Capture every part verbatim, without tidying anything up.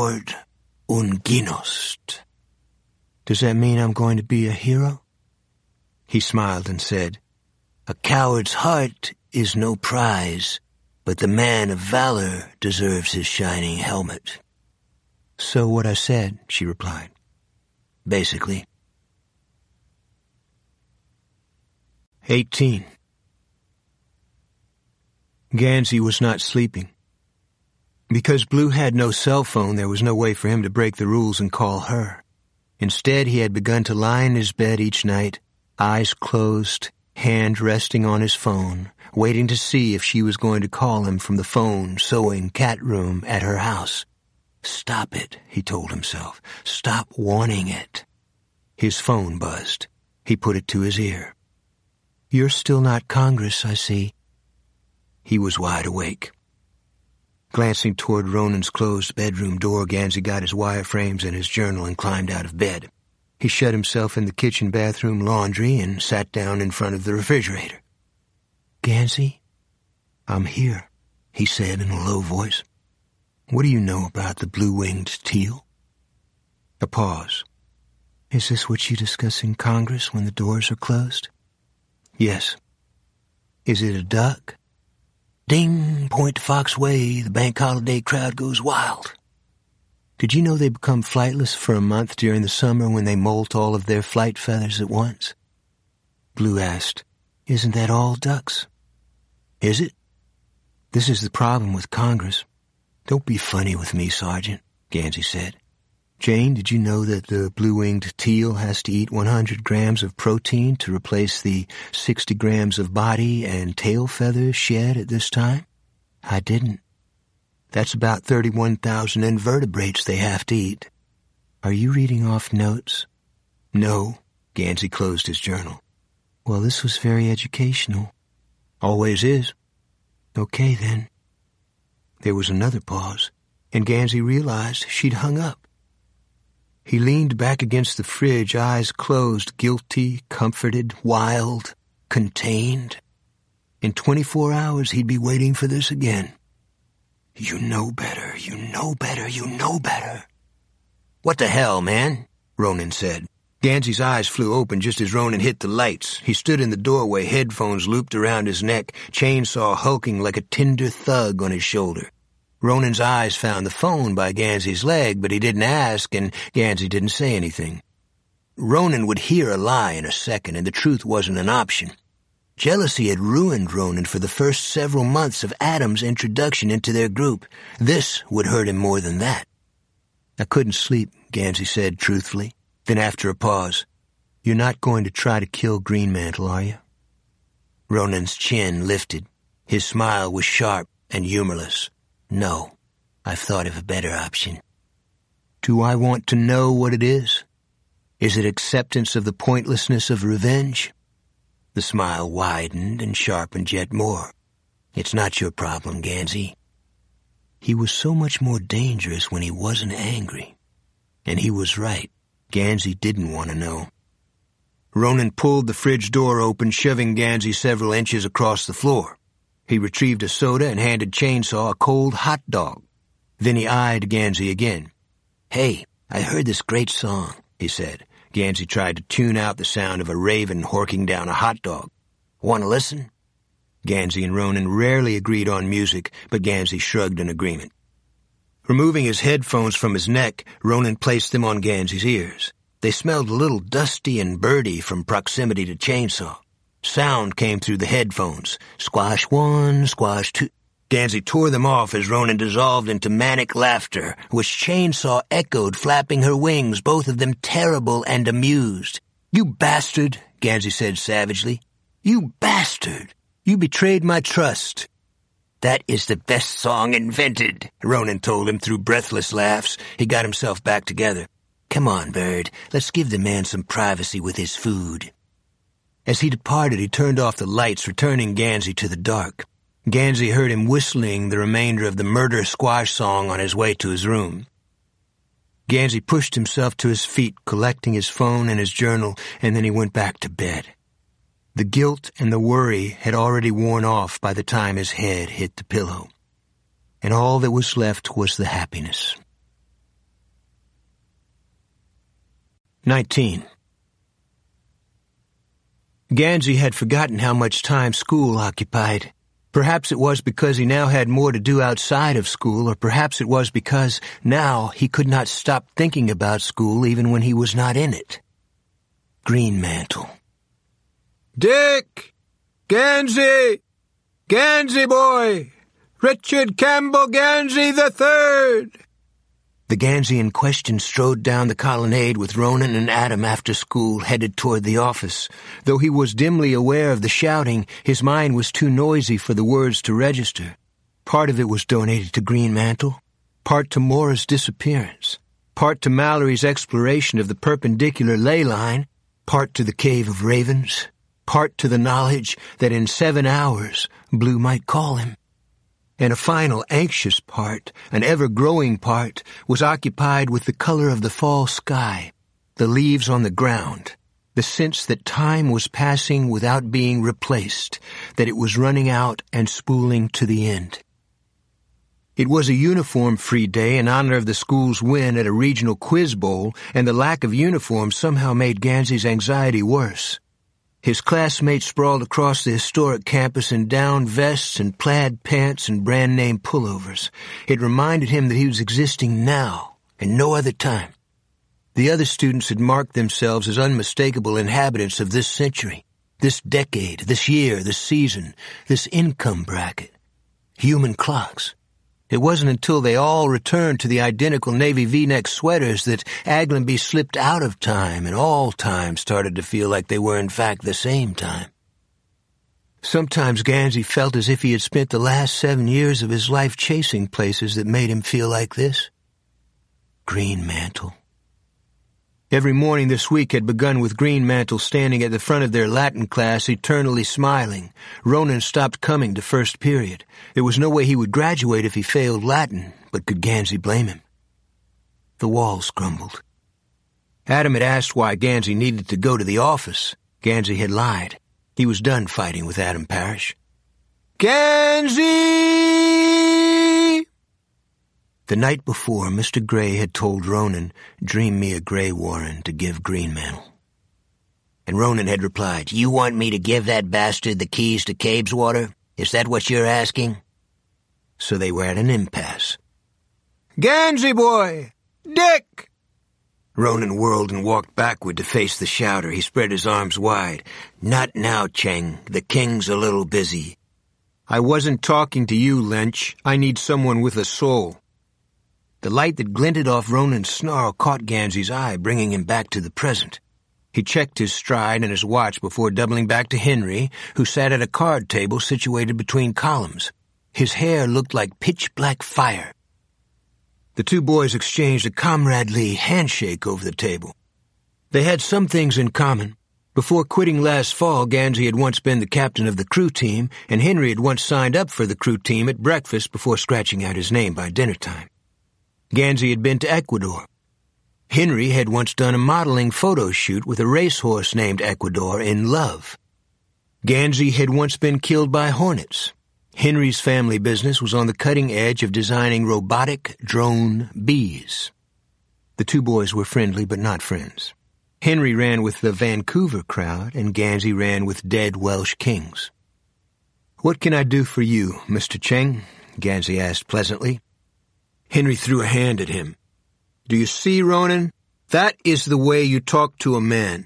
coward und Ginost. Does that mean I'm going to be a hero? He smiled and said, A coward's heart is no prize, but the man of valor deserves his shining helmet. So what I said, she replied. Basically. Eighteen. Gansey was not sleeping. Because Blue had no cell phone, there was no way for him to break the rules and call her. Instead, he had begun to lie in his bed each night, eyes closed, hand resting on his phone, waiting to see if she was going to call him from the phone sewing cat room at her house. Stop it, he told himself. Stop wanting it. His phone buzzed. He put it to his ear. You're still not Congress, I see. He was wide awake. Glancing toward Ronan's closed bedroom door, Gansey got his wireframes and his journal and climbed out of bed. He shut himself in the kitchen bathroom laundry and sat down in front of the refrigerator. Gansey, I'm here, he said in a low voice. What do you know about the blue-winged teal? A pause. Is this what you discuss in Congress when the doors are closed? Yes. Is it a duck? Ding, point to Fox Way, the bank holiday crowd goes wild. Did you know they become flightless for a month during the summer when they molt all of their flight feathers at once? Blue asked, Isn't that all ducks? Is it? This is the problem with Congress. Don't be funny with me, Sergeant, Gansey said. Jane, did you know that the blue-winged teal has to eat one hundred grams of protein to replace the sixty grams of body and tail feathers shed at this time? I didn't. That's about thirty-one thousand invertebrates they have to eat. Are you reading off notes? No, Gansey closed his journal. Well, this was very educational. Always is. Okay, then. There was another pause, and Gansey realized she'd hung up. He leaned back against the fridge, eyes closed, guilty, comforted, wild, contained. In twenty-four hours, he'd be waiting for this again. You know better, you know better, you know better. What the hell, man? Ronan said. Gansey's eyes flew open just as Ronan hit the lights. He stood in the doorway, headphones looped around his neck, chainsaw hulking like a tinder thug on his shoulder. Ronan's eyes found the phone by Gansey's leg, but he didn't ask, and Gansey didn't say anything. Ronan would hear a lie in a second, and the truth wasn't an option. Jealousy had ruined Ronan for the first several months of Adam's introduction into their group. This would hurt him more than that. I couldn't sleep, Gansey said truthfully. Then after a pause, You're not going to try to kill Greenmantle, are you? Ronan's chin lifted. His smile was sharp and humorless. No, I've thought of a better option. Do I want to know what it is? Is it acceptance of the pointlessness of revenge? The smile widened and sharpened yet more. It's not your problem, Gansey. He was so much more dangerous when he wasn't angry. And he was right. Gansey didn't want to know. Ronan pulled the fridge door open, shoving Gansey several inches across the floor. He retrieved a soda and handed Chainsaw a cold hot dog. Then he eyed Gansey again. Hey, I heard this great song, he said. Gansey tried to tune out the sound of a raven horking down a hot dog. Want to listen? Gansey and Ronan rarely agreed on music, but Gansey shrugged in agreement. Removing his headphones from his neck, Ronan placed them on Gansey's ears. They smelled a little dusty and birdy from proximity to Chainsaw. Sound came through the headphones. Squash one, squash two. Gansey tore them off as Ronan dissolved into manic laughter, which Chainsaw echoed, flapping her wings, both of them terrible and amused. You bastard, Gansey said savagely. You bastard! You betrayed my trust. That is the best song invented, Ronan told him through breathless laughs. He got himself back together. Come on, Bird, let's give the man some privacy with his food. As he departed, he turned off the lights, returning Gansey to the dark. Gansey heard him whistling the remainder of the Murder Squash song on his way to his room. Gansey pushed himself to his feet, collecting his phone and his journal, and then he went back to bed. The guilt and the worry had already worn off by the time his head hit the pillow, and all that was left was the happiness. Nineteen. Gansey had forgotten how much time school occupied. Perhaps it was because he now had more to do outside of school, or perhaps it was because now he could not stop thinking about school even when he was not in it. Greenmantle. Dick! Gansey! Gansey boy! Richard Campbell Gansey the Third! The Gansey in question strode down the colonnade with Ronan and Adam after school, headed toward the office. Though he was dimly aware of the shouting, his mind was too noisy for the words to register. Part of it was donated to Greenmantle, part to Mora's disappearance, part to Mallory's exploration of the perpendicular ley line, part to the Cave of Ravens, part to the knowledge that in seven hours Blue might call him. And a final anxious part, an ever-growing part, was occupied with the color of the fall sky, the leaves on the ground, the sense that time was passing without being replaced, that it was running out and spooling to the end. It was a uniform-free day in honor of the school's win at a regional quiz bowl, and the lack of uniforms somehow made Gansey's anxiety worse. His classmates sprawled across the historic campus in down vests and plaid pants and brand-name pullovers. It reminded him that he was existing now and no other time. The other students had marked themselves as unmistakable inhabitants of this century, this decade, this year, this season, this income bracket. Human clocks. It wasn't until they all returned to the identical navy V-neck sweaters that Aglenby slipped out of time and all time started to feel like they were in fact the same time. Sometimes Gansey felt as if he had spent the last seven years of his life chasing places that made him feel like this. Greenmantle. Every morning this week had begun with Greenmantle standing at the front of their Latin class, eternally smiling. Ronan stopped coming to first period. There was no way he would graduate if he failed Latin, but could Gansey blame him? The walls crumbled. Adam had asked why Gansey needed to go to the office. Gansey had lied. He was done fighting with Adam Parrish. Gansey! The night before, Mister Gray had told Ronan, "Dream me a Grey Warren to give Greenmantle." And Ronan had replied, "You want me to give that bastard the keys to Cabeswater? Is that what you're asking?" So they were at an impasse. Gansey boy! Dick! Ronan whirled and walked backward to face the shouter. He spread his arms wide. "Not now, Cheng. The king's a little busy." "I wasn't talking to you, Lynch. I need someone with a soul." The light that glinted off Ronan's snarl caught Gansey's eye, bringing him back to the present. He checked his stride and his watch before doubling back to Henry, who sat at a card table situated between columns. His hair looked like pitch-black fire. The two boys exchanged a comradely handshake over the table. They had some things in common. Before quitting last fall, Gansey had once been the captain of the crew team, and Henry had once signed up for the crew team at breakfast before scratching out his name by dinner time. Gansey had been to Ecuador. Henry had once done a modeling photo shoot with a racehorse named Ecuador in love. Gansey had once been killed by hornets. Henry's family business was on the cutting edge of designing robotic drone bees. The two boys were friendly but not friends. Henry ran with the Vancouver crowd, and Gansey ran with dead Welsh kings. "What can I do for you, Mister Cheng?" Gansey asked pleasantly. Henry threw a hand at him. "Do you see, Ronan? That is the way you talk to a man.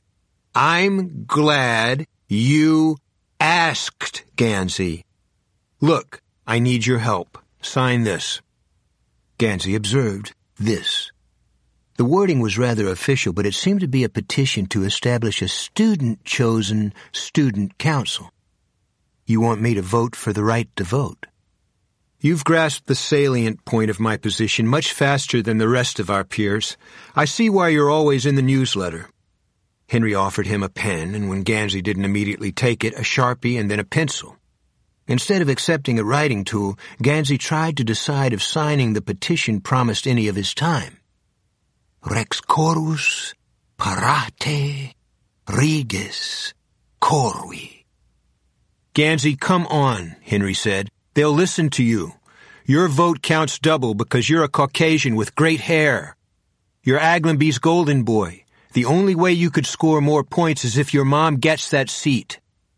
I'm glad you asked, Gansey. Look, I need your help. Sign this." Gansey observed this. The wording was rather official, but it seemed to be a petition to establish a student-chosen student council. "You want me to vote for the right to vote?" "You've grasped the salient point of my position much faster than the rest of our peers. I see why you're always in the newsletter." Henry offered him a pen, and when Gansey didn't immediately take it, a Sharpie and then a pencil. Instead of accepting a writing tool, Gansey tried to decide if signing the petition promised any of his time. "Rex corus parate reges corvi." "Gansey, come on," Henry said. "They'll listen to you. Your vote counts double because you're a Caucasian with great hair. You're Aglenby's golden boy. The only way you could score more points is if your mom gets that seat.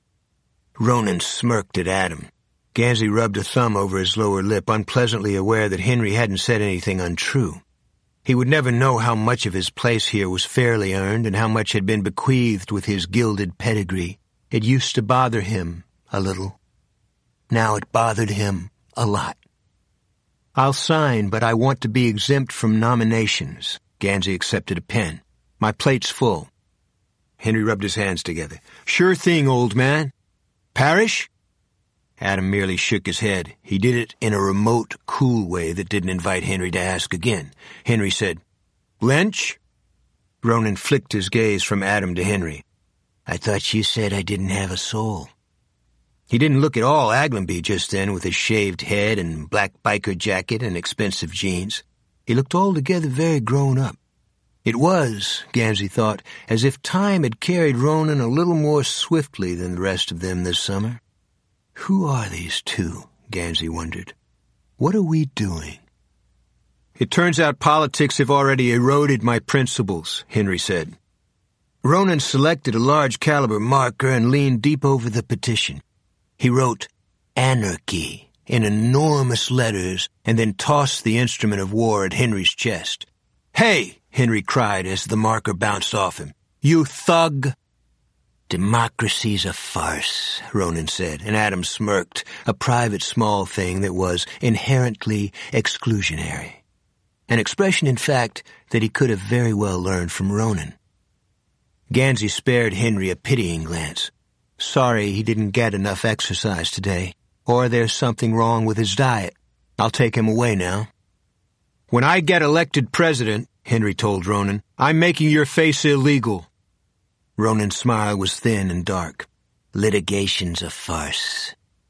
Ronan smirked at Adam. Gansey rubbed a thumb over his lower lip, unpleasantly aware that Henry hadn't said anything untrue. He would never know how much of his place here was fairly earned and how much had been bequeathed with his gilded pedigree. It used to bother him a little. Now it bothered him a lot. I'll sign, but I want to be exempt from nominations. Gansey accepted a pen. My plate's full. Henry rubbed his hands together. Sure thing, old man. Parish? Adam merely shook his head. He did it in a remote, cool way that didn't invite Henry to ask again. Henry said, Lynch? Ronan flicked his gaze from Adam to Henry. I thought you said I didn't have a soul. He didn't look at all Aglenby just then with his shaved head and black biker jacket and expensive jeans. He looked altogether very grown up. It was, Gansey thought, as if time had carried Ronan a little more swiftly than the rest of them this summer. Who are these two? Gansey wondered. What are we doing? It turns out politics have already eroded my principles, Henry said. Ronan selected a large caliber marker and leaned deep over the petition. He wrote, Anarchy, in enormous letters, and then tossed the instrument of war at Henry's chest. Hey! Henry cried as the marker bounced off him. You thug! Democracy's a farce, Ronan said, and Adam smirked, a private small thing that was inherently exclusionary. An expression, in fact, that he could have very well learned from Ronan. Gansey spared Henry a pitying glance. Sorry he didn't get enough exercise today, or there's something wrong with his diet. I'll take him away now. When I get elected president, Henry told Ronan, I'm making your face illegal. Ronan's smile was thin and dark. Litigation's a farce.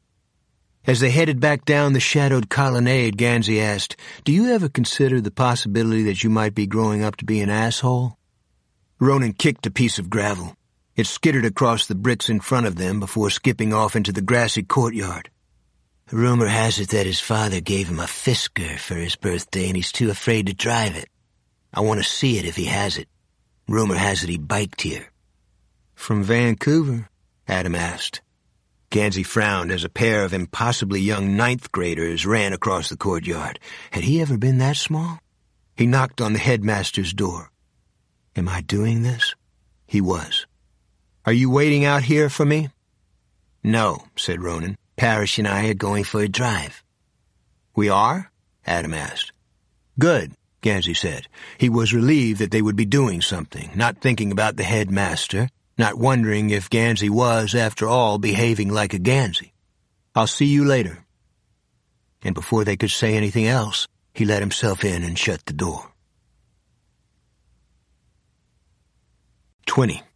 As they headed back down the shadowed colonnade, Gansey asked, Do you ever consider the possibility that you might be growing up to be an asshole? Ronan kicked a piece of gravel. It skittered across the bricks in front of them before skipping off into the grassy courtyard. Rumor has it that his father gave him a Fisker for his birthday and he's too afraid to drive it. I want to see it if he has it. Rumor has it he biked here. From Vancouver? Adam asked. Gansey frowned as a pair of impossibly young ninth graders ran across the courtyard. Had he ever been that small? He knocked on the headmaster's door. Am I doing this? He was. Are you waiting out here for me? No, said Ronan. Parish and I are going for a drive. We are? Adam asked. Good, Gansey said. He was relieved that they would be doing something, not thinking about the headmaster, not wondering if Gansey was, after all, behaving like a Gansey. I'll see you later. And before they could say anything else, he let himself in and shut the door. Twenty.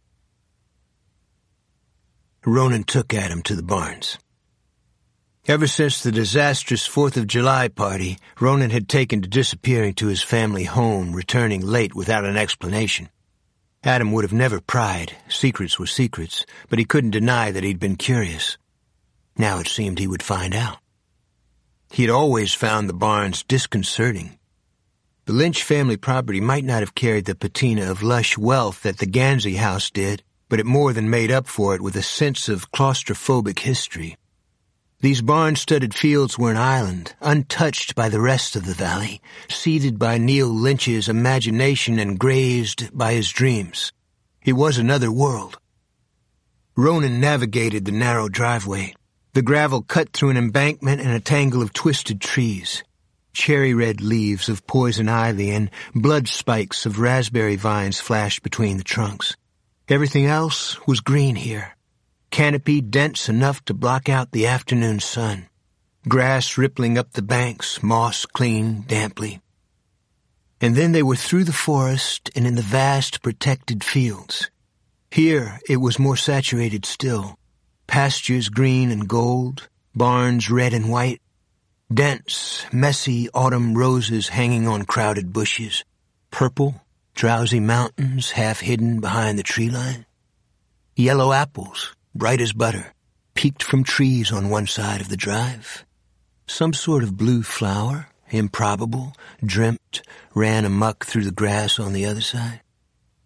Ronan took Adam to the barns. Ever since the disastrous Fourth of July party, Ronan had taken to disappearing to his family home, returning late without an explanation. Adam would have never pried. Secrets were secrets, but he couldn't deny that he'd been curious. Now it seemed he would find out. He had always found the barns disconcerting. The Lynch family property might not have carried the patina of lush wealth that the Gansey house did, but it more than made up for it with a sense of claustrophobic history. These barn-studded fields were an island, untouched by the rest of the valley, seeded by Neil Lynch's imagination and grazed by his dreams. It was another world. Ronan navigated the narrow driveway. The gravel cut through an embankment and a tangle of twisted trees. Cherry-red leaves of poison ivy and blood spikes of raspberry vines flashed between the trunks. Everything else was green here. Canopy dense enough to block out the afternoon sun. Grass rippling up the banks, moss clean damply. And then they were through the forest and in the vast protected fields. Here it was more saturated still. Pastures green and gold, barns red and white. Dense, messy autumn roses hanging on crowded bushes. Purple, drowsy mountains half hidden behind the tree line. Yellow apples, bright as butter, peeked from trees on one side of the drive. Some sort of blue flower, improbable, dreamt, ran amuck through the grass on the other side.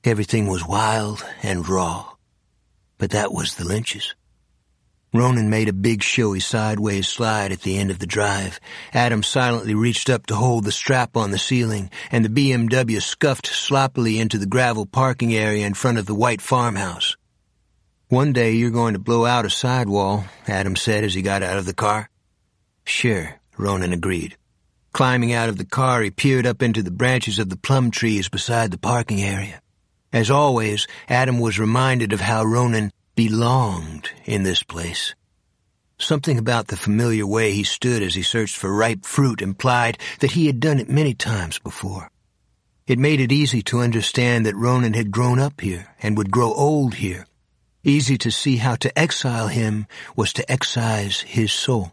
Everything was wild and raw. But that was the Lynches. Ronan made a big showy sideways slide at the end of the drive. Adam silently reached up to hold the strap on the ceiling, and the B M W scuffed sloppily into the gravel parking area in front of the white farmhouse. "One day you're going to blow out a sidewall," Adam said as he got out of the car. "Sure," Ronan agreed. Climbing out of the car, he peered up into the branches of the plum trees beside the parking area. As always, Adam was reminded of how Ronan belonged in this place. Something about the familiar way he stood as he searched for ripe fruit implied that he had done it many times before. It made it easy to understand that Ronan had grown up here and would grow old here. Easy to see how to exile him was to excise his soul.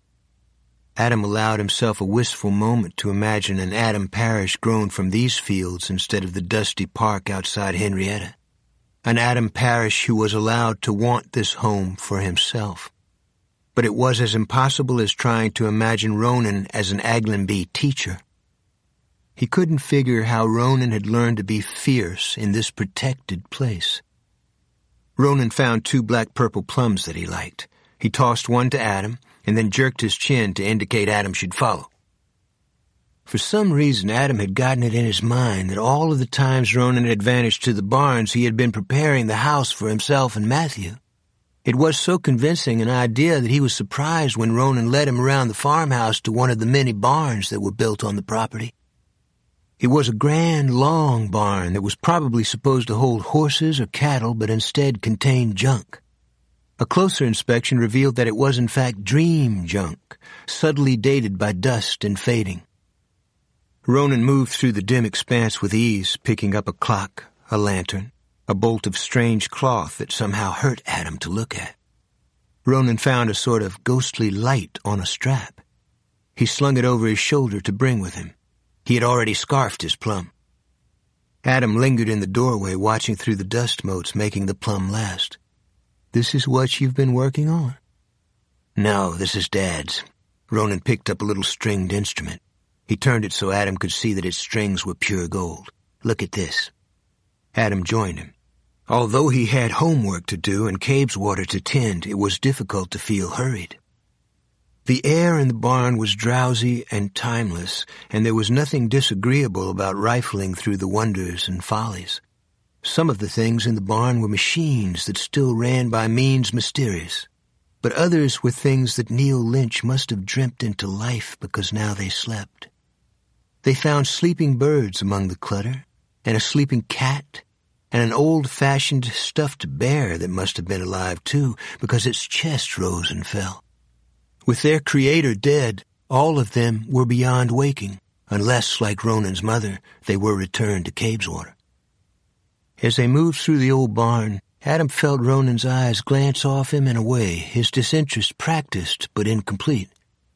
Adam allowed himself a wistful moment to imagine an Adam Parrish grown from these fields instead of the dusty park outside Henrietta. An Adam Parrish who was allowed to want this home for himself. But it was as impossible as trying to imagine Ronan as an Aglenby teacher. He couldn't figure how Ronan had learned to be fierce in this protected place. Ronan found two black-purple plums that he liked. He tossed one to Adam, and then jerked his chin to indicate Adam should follow. For some reason, Adam had gotten it in his mind that all of the times Ronan had vanished to the barns, he had been preparing the house for himself and Matthew. It was so convincing an idea that he was surprised when Ronan led him around the farmhouse to one of the many barns that were built on the property. It was a grand, long barn that was probably supposed to hold horses or cattle, but instead contained junk. A closer inspection revealed that it was in fact dream junk, subtly dated by dust and fading. Ronan moved through the dim expanse with ease, picking up a clock, a lantern, a bolt of strange cloth that somehow hurt Adam to look at. Ronan found a sort of ghostly light on a strap. He slung it over his shoulder to bring with him. He had already scarfed his plum. Adam lingered in the doorway, watching through the dust motes, making the plum last. "This is what you've been working on?" "No, this is Dad's." Ronan picked up a little stringed instrument. He turned it so Adam could see that its strings were pure gold. "Look at this." Adam joined him. Although he had homework to do and Cabeswater to tend, it was difficult to feel hurried. The air in the barn was drowsy and timeless, and there was nothing disagreeable about rifling through the wonders and follies. Some of the things in the barn were machines that still ran by means mysterious, but others were things that Neil Lynch must have dreamt into life because now they slept. They found sleeping birds among the clutter, and a sleeping cat, and an old-fashioned stuffed bear that must have been alive too, because its chest rose and fell. With their creator dead, all of them were beyond waking, unless, like Ronan's mother, they were returned to Cabeswater. As they moved through the old barn, Adam felt Ronan's eyes glance off him and away, his disinterest practiced but incomplete.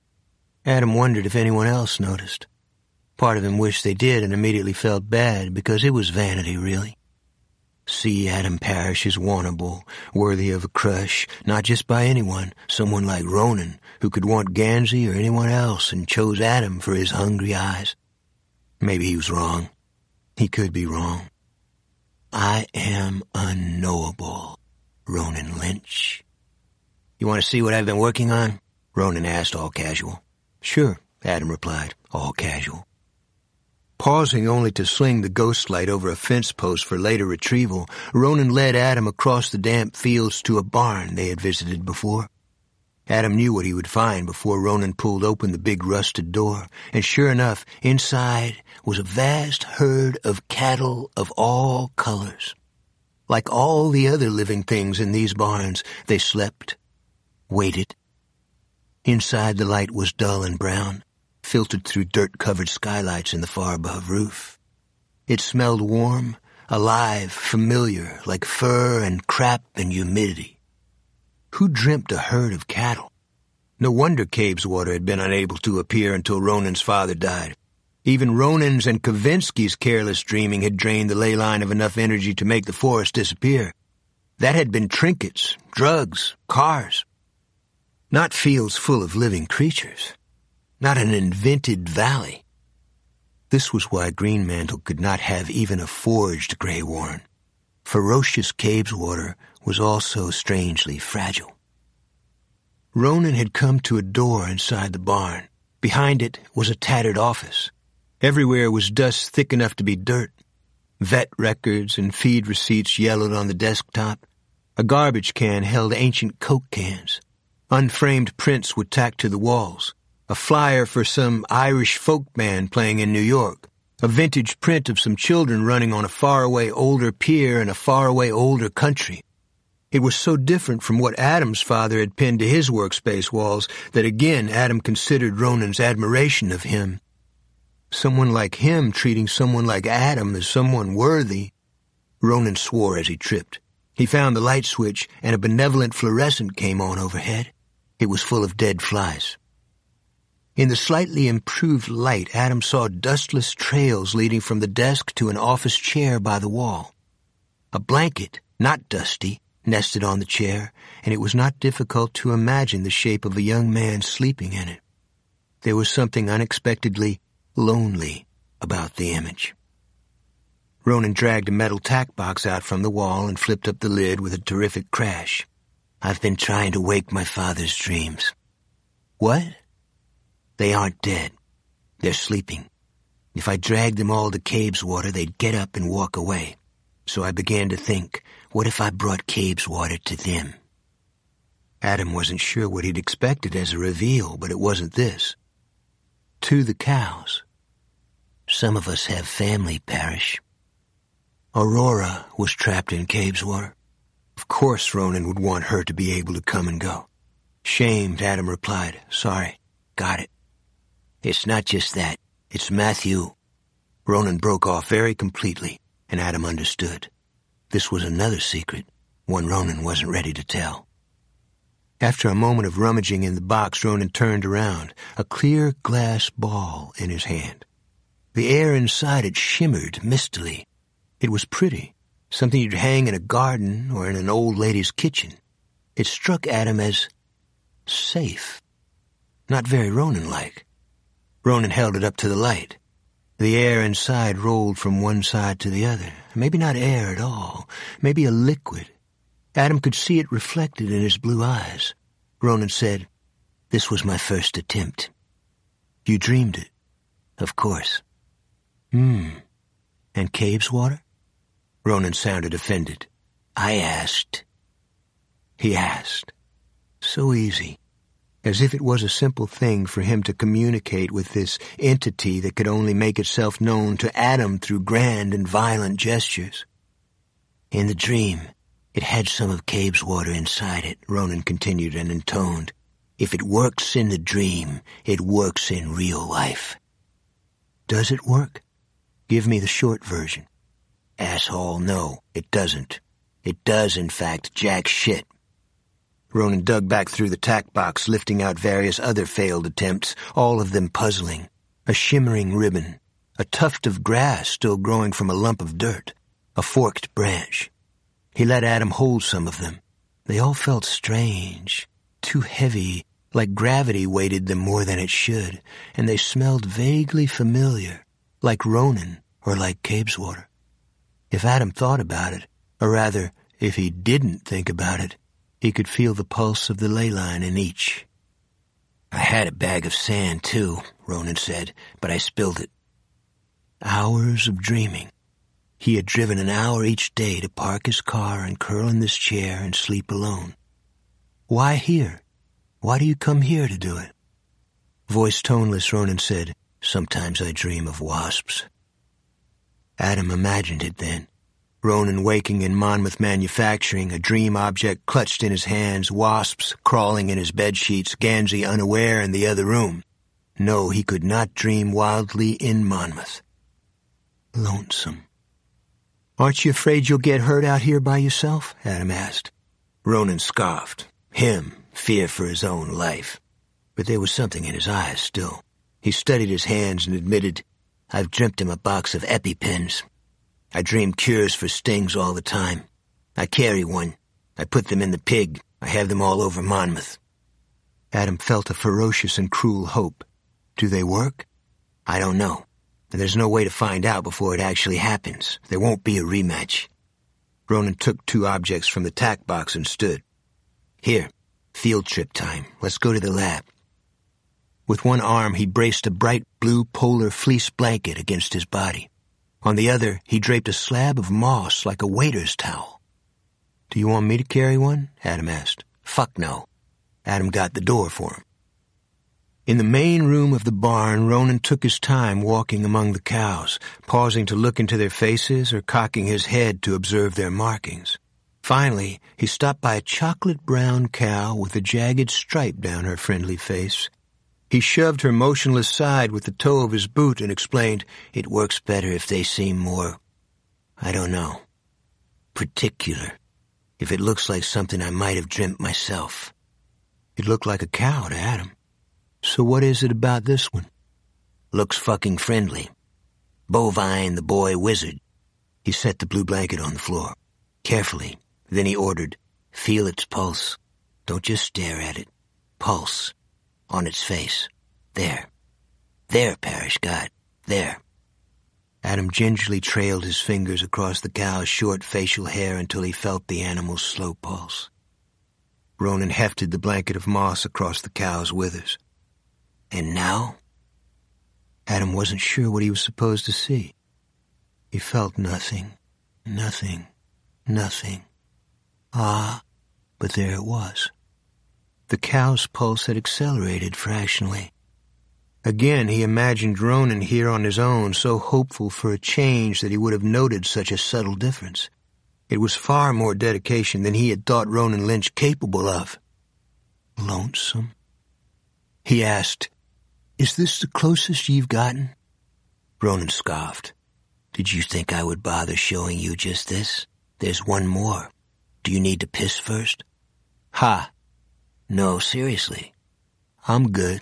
Adam wondered if anyone else noticed. Part of him wished they did and immediately felt bad, because it was vanity, really. See, Adam Parrish is wantable, worthy of a crush, not just by anyone, someone like Ronan, who could want Gansey or anyone else and chose Adam for his hungry eyes. Maybe he was wrong. He could be wrong. "I am unknowable, Ronan Lynch." "You want to see what I've been working on?" Ronan asked, all casual. "Sure," Adam replied, all casual. Pausing only to sling the ghost light over a fence post for later retrieval, Ronan led Adam across the damp fields to a barn they had visited before. Adam knew what he would find before Ronan pulled open the big rusted door, and sure enough, inside was a vast herd of cattle of all colors. Like all the other living things in these barns, they slept, waited. Inside the light was dull and brown, filtered through dirt-covered skylights in the far above roof. It smelled warm, alive, familiar, like fur and crap and humidity. Who dreamt a herd of cattle? No wonder Cabeswater had been unable to appear until Ronan's father died. Even Ronan's and Kavinsky's careless dreaming had drained the ley line of enough energy to make the forest disappear. That had been trinkets, drugs, cars. Not fields full of living creatures. Not an invented valley. This was why Greenmantle could not have even a forged Grey Warren. Ferocious Cabeswater was also strangely fragile. Ronan had come to a door inside the barn. Behind it was a tattered office. Everywhere was dust thick enough to be dirt. Vet records and feed receipts yellowed on the desktop. A garbage can held ancient Coke cans. Unframed prints were tacked to the walls. A flyer for some Irish folk band playing in New York. A vintage print of some children running on a faraway older pier in a faraway older country. It was so different from what Adam's father had pinned to his workspace walls that again Adam considered Ronan's admiration of him. Someone like him treating someone like Adam as someone worthy. Ronan swore as he tripped. He found the light switch, and a benevolent fluorescent came on overhead. It was full of dead flies. In the slightly improved light, Adam saw dustless trails leading from the desk to an office chair by the wall. A blanket, not dusty, nested on the chair, and it was not difficult to imagine the shape of a young man sleeping in it. There was something unexpectedly lonely about the image. Ronan dragged a metal tack box out from the wall and flipped up the lid with a terrific crash. "I've been trying to wake my father's dreams." "What?" "They aren't dead. They're sleeping. If I dragged them all to Cabeswater, they'd get up and walk away. So I began to think, what if I brought Cabeswater to them?" Adam wasn't sure what he'd expected as a reveal, but it wasn't this. "To the cows. Some of us have family, Parrish." Aurora was trapped in Cabeswater. Of course Ronan would want her to be able to come and go. Shamed, Adam replied, "Sorry, got it." "It's not just that. It's Matthew." Ronan broke off very completely, and Adam understood. This was another secret, one Ronan wasn't ready to tell. After a moment of rummaging in the box, Ronan turned around, a clear glass ball in his hand. The air inside it shimmered mistily. It was pretty, something you'd hang in a garden or in an old lady's kitchen. It struck Adam as safe. Not very Ronan-like. Ronan held it up to the light. The air inside rolled from one side to the other. Maybe not air at all. Maybe a liquid. Adam could see it reflected in his blue eyes. Ronan said, "This was my first attempt." "You dreamed it?" "Of course." "Hmm. And Cabeswater?" Ronan sounded offended. "I asked." He asked. So easy. As if it was a simple thing for him to communicate with this entity that could only make itself known to Adam through grand and violent gestures. "In the dream, it had some of Cabeswater inside it," Ronan continued and intoned. "If it works in the dream, it works in real life." "Does it work? Give me the short version." "Asshole, no, it doesn't. It does, in fact, jack shit." Ronan dug back through the tack box, lifting out various other failed attempts, all of them puzzling. A shimmering ribbon, a tuft of grass still growing from a lump of dirt, a forked branch. He let Adam hold some of them. They all felt strange, too heavy, like gravity weighted them more than it should, and they smelled vaguely familiar, like Ronan or like Cabeswater. If Adam thought about it, or rather, if he didn't think about it, he could feel the pulse of the ley line in each. "I had a bag of sand, too," Ronan said, "but I spilled it." Hours of dreaming. He had driven an hour each day to park his car and curl in this chair and sleep alone. "Why here? Why do you come here to do it?" Voice toneless, Ronan said, "Sometimes I dream of wasps." Adam imagined it then. Ronan waking in Monmouth Manufacturing, a dream object clutched in his hands, wasps crawling in his bedsheets, Gansey unaware in the other room. No, he could not dream wildly in Monmouth. Lonesome. "Aren't you afraid you'll get hurt out here by yourself?" Adam asked. Ronan scoffed. Him, fear for his own life. But there was something in his eyes still. He studied his hands and admitted, "I've dreamt him a box of EpiPens. I dream cures for stings all the time. I carry one. I put them in the pig. I have them all over Monmouth." Adam felt a ferocious and cruel hope. "Do they work?" "I don't know. And there's no way to find out before it actually happens. There won't be a rematch. Ronan took two objects from the tack box and stood. Here, field trip time. Let's go to the lab. With one arm, he braced a bright blue polar fleece blanket against his body. On the other, he draped a slab of moss like a waiter's towel. Do you want me to carry one? Adam asked. Fuck no. Adam got the door for him. In the main room of the barn, Ronan took his time walking among the cows, pausing to look into their faces or cocking his head to observe their markings. Finally, he stopped by a chocolate-brown cow with a jagged stripe down her friendly face. He shoved her motionless side with the toe of his boot and explained, "It works better if they seem more, I don't know, particular. If it looks like something I might have dreamt myself." It looked like a cow to Adam. So what is it about this one? Looks fucking friendly. Bovine, the boy wizard. He set the blue blanket on the floor. Carefully. Then he ordered, "Feel its pulse. Don't just stare at it. Pulse. On its face. There. There, Parrish God. There." Adam gingerly trailed his fingers across the cow's short facial hair until he felt the animal's slow pulse. Ronan hefted the blanket of moss across the cow's withers. And now? Adam wasn't sure what he was supposed to see. He felt nothing, nothing, nothing. Ah, but there it was. The cow's pulse had accelerated fractionally. Again, he imagined Ronan here on his own, so hopeful for a change that he would have noted such a subtle difference. It was far more dedication than he had thought Ronan Lynch capable of. Lonesome? He asked, "Is this the closest you've gotten?" Ronan scoffed. "Did you think I would bother showing you just this? There's one more. Do you need to piss first?" "Ha! No, seriously. I'm good."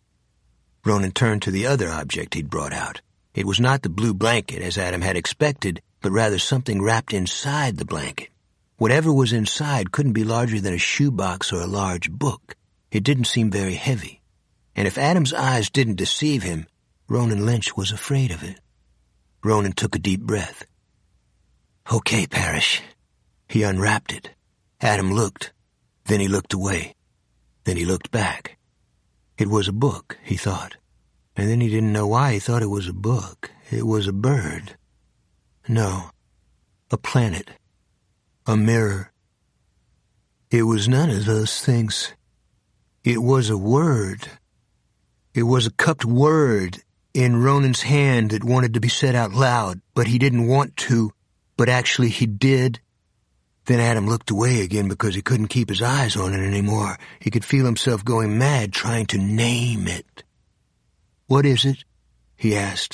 Ronan turned to the other object he'd brought out. It was not the blue blanket, as Adam had expected, but rather something wrapped inside the blanket. Whatever was inside couldn't be larger than a shoebox or a large book. It didn't seem very heavy. And if Adam's eyes didn't deceive him, Ronan Lynch was afraid of it. Ronan took a deep breath. "Okay, Parrish." He unwrapped it. Adam looked. Then he looked away. Then he looked back. It was a book, he thought. And then he didn't know why he thought it was a book. It was a bird. No, a planet. A mirror. It was none of those things. It was a word. It was a cupped word in Ronan's hand that wanted to be said out loud, but he didn't want to, but actually he did. Then Adam looked away again because he couldn't keep his eyes on it anymore. He could feel himself going mad trying to name it. "What is it?" he asked.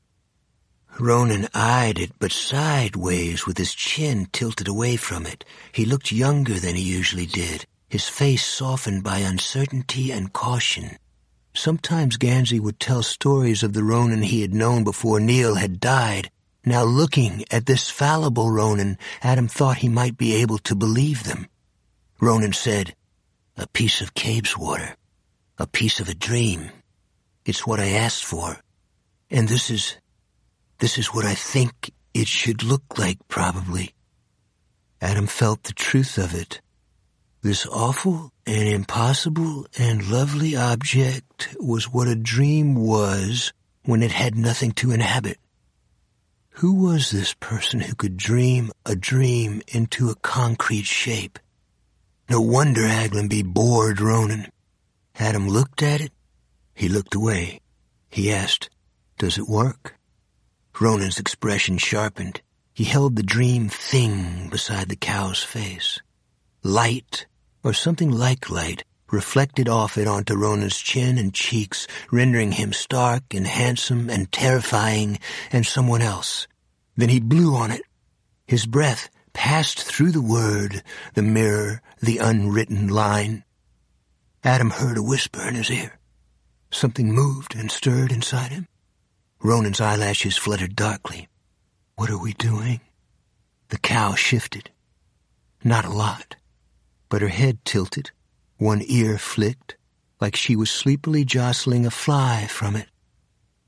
Ronan eyed it, but sideways with his chin tilted away from it. He looked younger than he usually did, his face softened by uncertainty and caution. Sometimes Gansey would tell stories of the Ronan he had known before Neil had died. Now looking at this fallible Ronan, Adam thought he might be able to believe them. Ronan said, "A piece of cave's water. A piece of a dream. It's what I asked for. And this is... this is what I think it should look like, probably." Adam felt the truth of it. This awful and impossible and lovely object was what a dream was when it had nothing to inhabit. Who was this person who could dream a dream into a concrete shape? No wonder Aglenby bored Ronan. Adam looked at it. He looked away. He asked, "Does it work?" Ronan's expression sharpened. He held the dream thing beside the cow's face. Light, or something like light, reflected off it onto Ronan's chin and cheeks, rendering him stark and handsome and terrifying and someone else. Then he blew on it. His breath passed through the word, the mirror, the unwritten line. Adam heard a whisper in his ear. Something moved and stirred inside him. Ronan's eyelashes fluttered darkly. "What are we doing?" The cow shifted. Not a lot, but her head tilted. One ear flicked, like she was sleepily jostling a fly from it.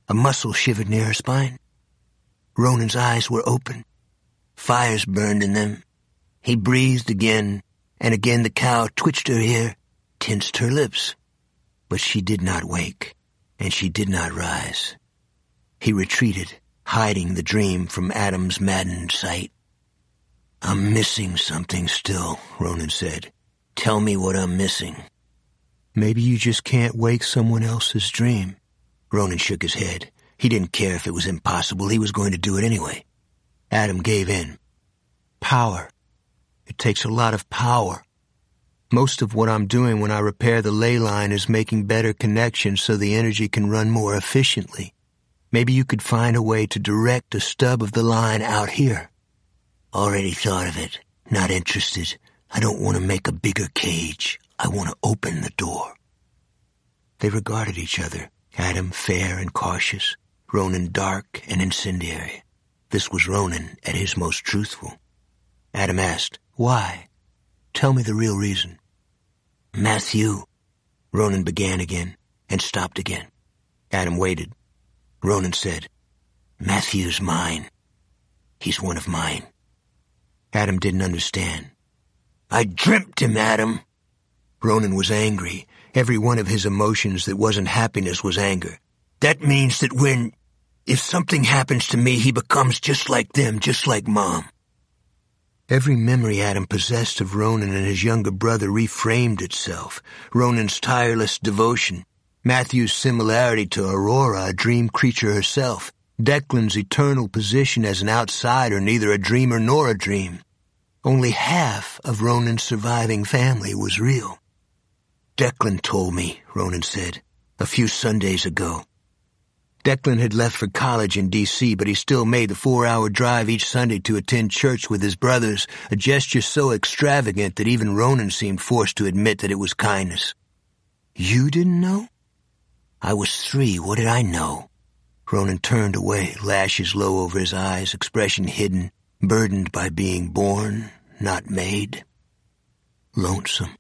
A muscle shivered near her spine. Ronan's eyes were open. Fires burned in them. He breathed again, and again the cow twitched her ear, tensed her lips. But she did not wake, and she did not rise. He retreated, hiding the dream from Adam's maddened sight. "I'm missing something still," Ronan said. "Tell me what I'm missing." "Maybe you just can't wake someone else's dream." Ronan shook his head. He didn't care if it was impossible. He was going to do it anyway. Adam gave in. "Power. It takes a lot of power. Most of what I'm doing when I repair the ley line is making better connections so the energy can run more efficiently. Maybe you could find a way to direct a stub of the line out here." "Already thought of it. Not interested. I don't want to make a bigger cage. I want to open the door." They regarded each other, Adam fair and cautious, Ronan dark and incendiary. This was Ronan at his most truthful. Adam asked, "Why? Tell me the real reason." "Matthew," Ronan began again, and stopped again. Adam waited. Ronan said, "Matthew's mine. He's one of mine." Adam didn't understand. "I dreamt him, Adam." Ronan was angry. Every one of his emotions that wasn't happiness was anger. "That means that when, if something happens to me, he becomes just like them, just like Mom." Every memory Adam possessed of Ronan and his younger brother reframed itself. Ronan's tireless devotion, Matthew's similarity to Aurora, a dream creature herself, Declan's eternal position as an outsider, neither a dreamer nor a dream. Only half of Ronan's surviving family was real. "Declan told me," Ronan said, "a few Sundays ago." Declan had left for college in D C, but he still made the four-hour drive each Sunday to attend church with his brothers, a gesture so extravagant that even Ronan seemed forced to admit that it was kindness. "You didn't know?" "I was three. What did I know?" Ronan turned away, lashes low over his eyes, expression hidden, burdened by being born, not made. Lonesome.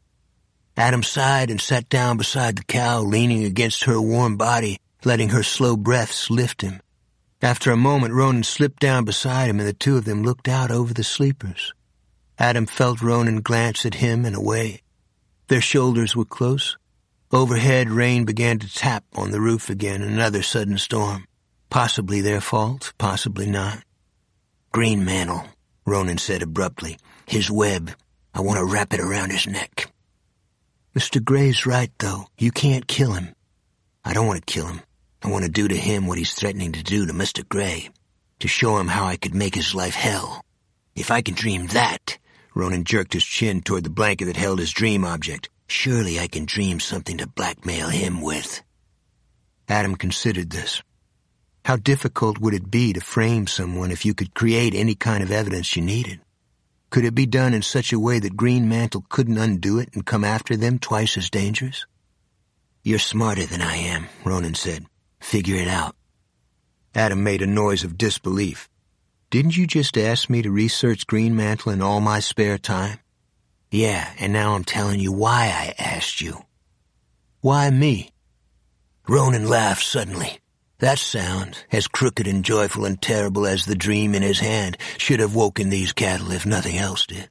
Adam sighed and sat down beside the cow, leaning against her warm body, letting her slow breaths lift him. After a moment, Ronan slipped down beside him, and the two of them looked out over the sleepers. Adam felt Ronan glance at him and away. Their shoulders were close. Overhead, rain began to tap on the roof again, another sudden storm. Possibly their fault, possibly not. "Green Mantle," Ronan said abruptly. "His web. I want to wrap it around his neck." "Mister Gray's right, though. You can't kill him." "I don't want to kill him. I want to do to him what he's threatening to do to Mister Gray. To show him how I could make his life hell. If I can dream that," Ronan jerked his chin toward the blanket that held his dream object, "surely I can dream something to blackmail him with." Adam considered this. How difficult would it be to frame someone if you could create any kind of evidence you needed? Could it be done in such a way that Green Mantle couldn't undo it and come after them twice as dangerous? "You're smarter than I am," Ronan said. "Figure it out." Adam made a noise of disbelief. "Didn't you just ask me to research Green Mantle in all my spare time?" "Yeah, and now I'm telling you why I asked you." "Why me?" Ronan laughed suddenly. That sound, as crooked and joyful and terrible as the dream in his hand, should have woken these cattle if nothing else did.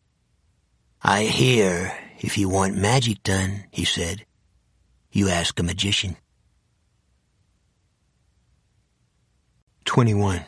"I hear, if you want magic done," he said, "you ask a magician." Twenty-one.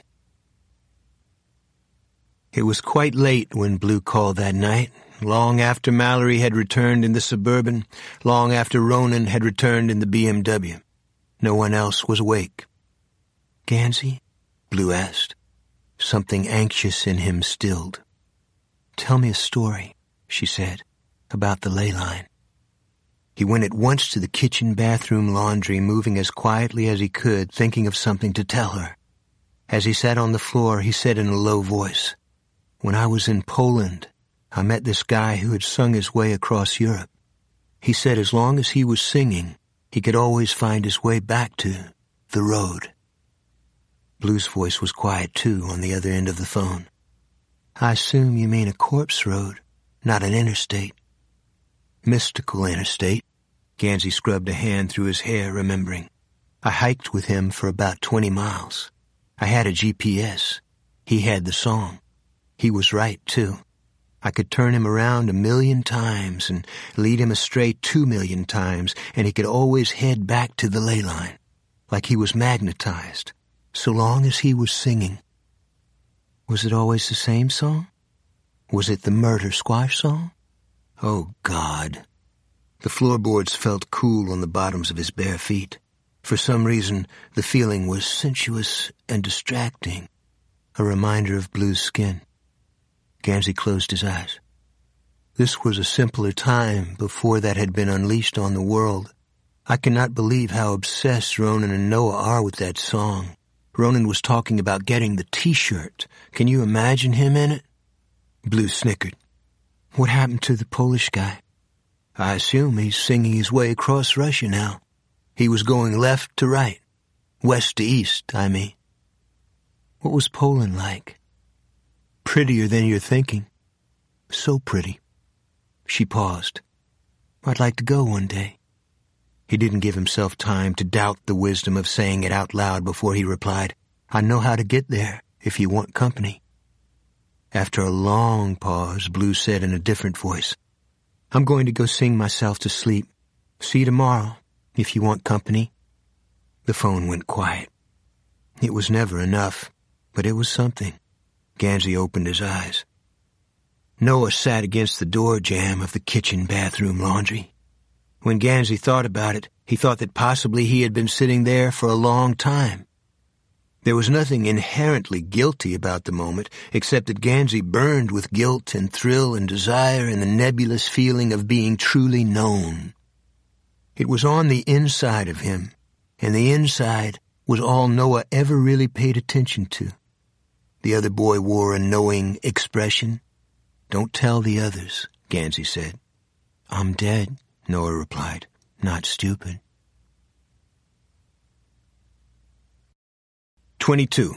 It was quite late when Blue called that night, long after Mallory had returned in the Suburban, long after Ronan had returned in the B M W. No one else was awake. "Gansey?" Blue asked. Something anxious in him stilled. "Tell me a story," she said, "about the ley line." He went at once to the kitchen, bathroom, laundry, moving as quietly as he could, thinking of something to tell her. As he sat on the floor, he said in a low voice, "When I was in Poland, I met this guy who had sung his way across Europe. He said as long as he was singing, he could always find his way back to the road." Blue's voice was quiet, too, on the other end of the phone. "I assume you mean a corpse road, not an interstate." "Mystical interstate." Gansey scrubbed a hand through his hair, remembering. I hiked with him for about twenty miles. I had a G P S. He had the song. He was right, too. I could turn him around a million times and lead him astray two million times, and he could always head back to the ley line, like he was magnetized, so long as he was singing. Was it always the same song? Was it the Murder Squash song? Oh, God. The floorboards felt cool on the bottoms of his bare feet. For some reason, the feeling was sensuous and distracting, a reminder of Blue's skin. Gansey closed his eyes. This was a simpler time before that had been unleashed on the world. I cannot believe how obsessed Ronan and Noah are with that song. Ronan was talking about getting the T-shirt. Can you imagine him in it? Blue snickered. What happened to the Polish guy? I assume he's singing his way across Russia now. He was going left to right. West to east, I mean. What was Poland like? Prettier than you're thinking. So pretty. She paused. I'd like to go one day. He didn't give himself time to doubt the wisdom of saying it out loud before he replied, I know how to get there if you want company. After a long pause, Blue said in a different voice, I'm going to go sing myself to sleep. See you tomorrow, if you want company. The phone went quiet. It was never enough, but it was something. Gansey opened his eyes. Noah sat against the door jamb of the kitchen bathroom laundry. When Gansey thought about it, he thought that possibly he had been sitting there for a long time. There was nothing inherently guilty about the moment, except that Gansey burned with guilt and thrill and desire and the nebulous feeling of being truly known. It was on the inside of him, and the inside was all Noah ever really paid attention to. The other boy wore a knowing expression. Don't tell the others, Gansey said. I'm dead, Noah replied, not stupid. Twenty-two.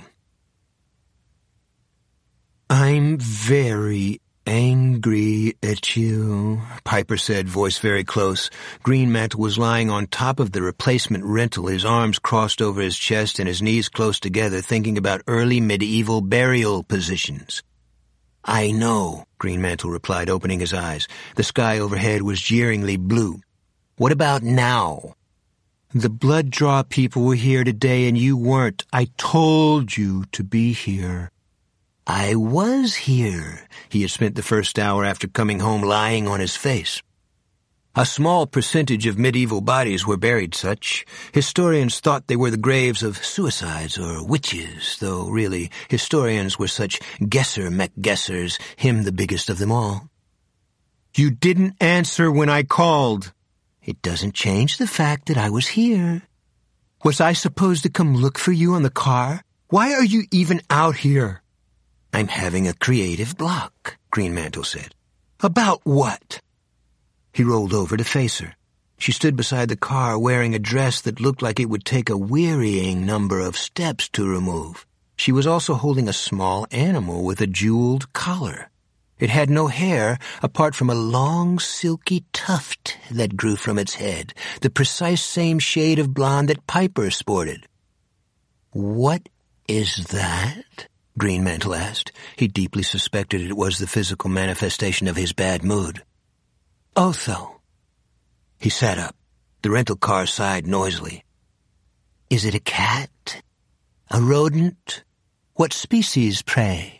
I'm very angry at you, Piper said, voice very close. Greenmantle was lying on top of the replacement rental, his arms crossed over his chest and his knees close together, thinking about early medieval burial positions. I know, Greenmantle replied, opening his eyes. The sky overhead was jeeringly blue. What about now? The blood draw people were here today and you weren't. I told you to be here. I was here. He had spent the first hour after coming home lying on his face. A small percentage of medieval bodies were buried such. Historians thought they were the graves of suicides or witches, though really historians were such guesser-mc-guessers, him the biggest of them all. You didn't answer when I called. It doesn't change the fact that I was here. Was I supposed to come look for you on the car? Why are you even out here? I'm having a creative block, Greenmantle said. About what? He rolled over to face her. She stood beside the car wearing a dress that looked like it would take a wearying number of steps to remove. She was also holding a small animal with a jeweled collar. It had no hair apart from a long, silky tuft that grew from its head, the precise same shade of blonde that Piper sported. What is that? Greenmantle asked. He deeply suspected it was the physical manifestation of his bad mood. Otho. He sat up. The rental car sighed noisily. Is it a cat? A rodent? What species, pray?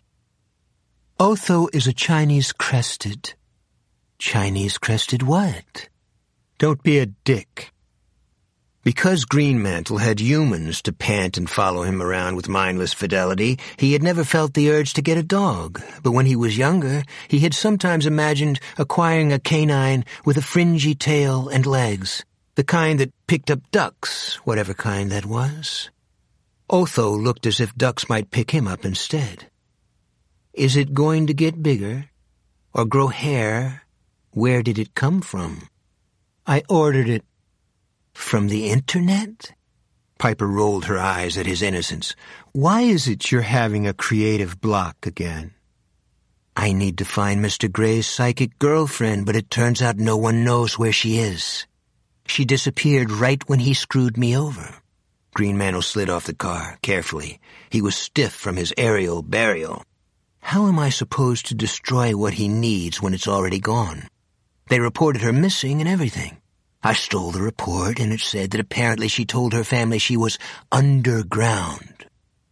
Otho is a Chinese crested. Chinese crested what? Don't be a dick. Because Greenmantle had humans to pant and follow him around with mindless fidelity, he had never felt the urge to get a dog. But when he was younger, he had sometimes imagined acquiring a canine with a fringy tail and legs, the kind that picked up ducks, whatever kind that was. Otho looked as if ducks might pick him up instead. Is it going to get bigger? Or grow hair? Where did it come from? I ordered it. From the internet? Piper rolled her eyes at his innocence. Why is it you're having a creative block again? I need to find Mister Gray's psychic girlfriend, but it turns out no one knows where she is. She disappeared right when he screwed me over. Greenmantle slid off the car, carefully. He was stiff from his aerial burial. How am I supposed to destroy what he needs when it's already gone? They reported her missing and everything. I stole the report, and it said that apparently she told her family she was underground.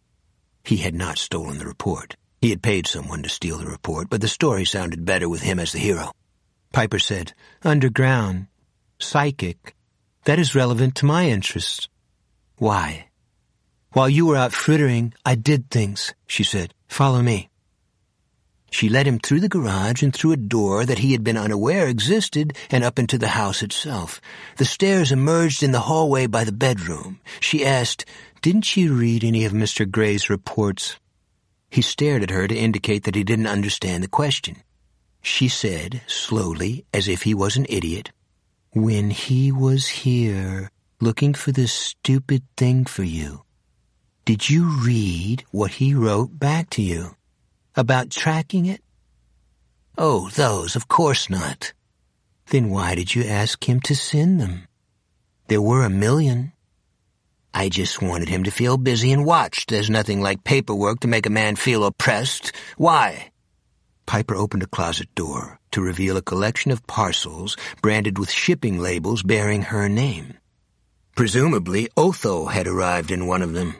He had not stolen the report. He had paid someone to steal the report, but the story sounded better with him as the hero. Piper said, "Underground. Psychic. That is relevant to my interests." "Why?" "While you were out frittering, I did things," she said. "Follow me." She led him through the garage and through a door that he had been unaware existed and up into the house itself. The stairs emerged in the hallway by the bedroom. She asked, "Didn't you read any of Mister Gray's reports?" He stared at her to indicate that he didn't understand the question. She said, slowly, as if he was an idiot, "When he was here, looking for this stupid thing for you, did you read what he wrote back to you? About tracking it?" "Oh, those, of course not." "Then why did you ask him to send them? There were a million." "I just wanted him to feel busy and watched. There's nothing like paperwork to make a man feel oppressed. Why?" Piper opened a closet door to reveal a collection of parcels branded with shipping labels bearing her name. Presumably, Otho had arrived in one of them.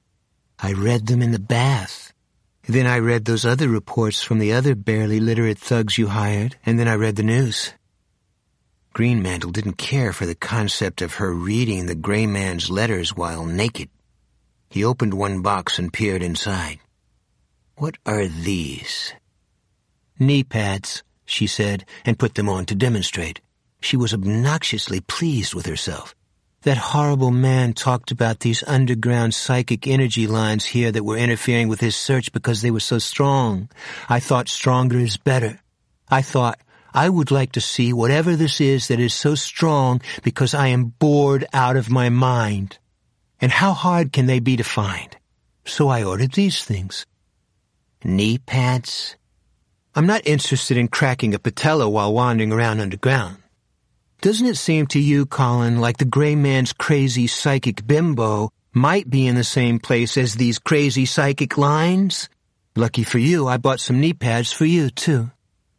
"I read them in the bath. Then I read those other reports from the other barely literate thugs you hired, and then I read the news." Greenmantle didn't care for the concept of her reading the gray man's letters while naked. He opened one box and peered inside. "What are these?" "Knee pads," she said, and put them on to demonstrate. She was obnoxiously pleased with herself. That horrible man talked about these underground psychic energy lines here that were interfering with his search because they were so strong. I thought stronger is better. I thought, I would like to see whatever this is that is so strong because I am bored out of my mind. And how hard can they be to find? So I ordered these things. Knee pads? I'm not interested in cracking a patella while wandering around underground. Doesn't it seem to you, Colin, like the gray man's crazy psychic bimbo might be in the same place as these crazy psychic lines? Lucky for you, I bought some knee pads for you, too.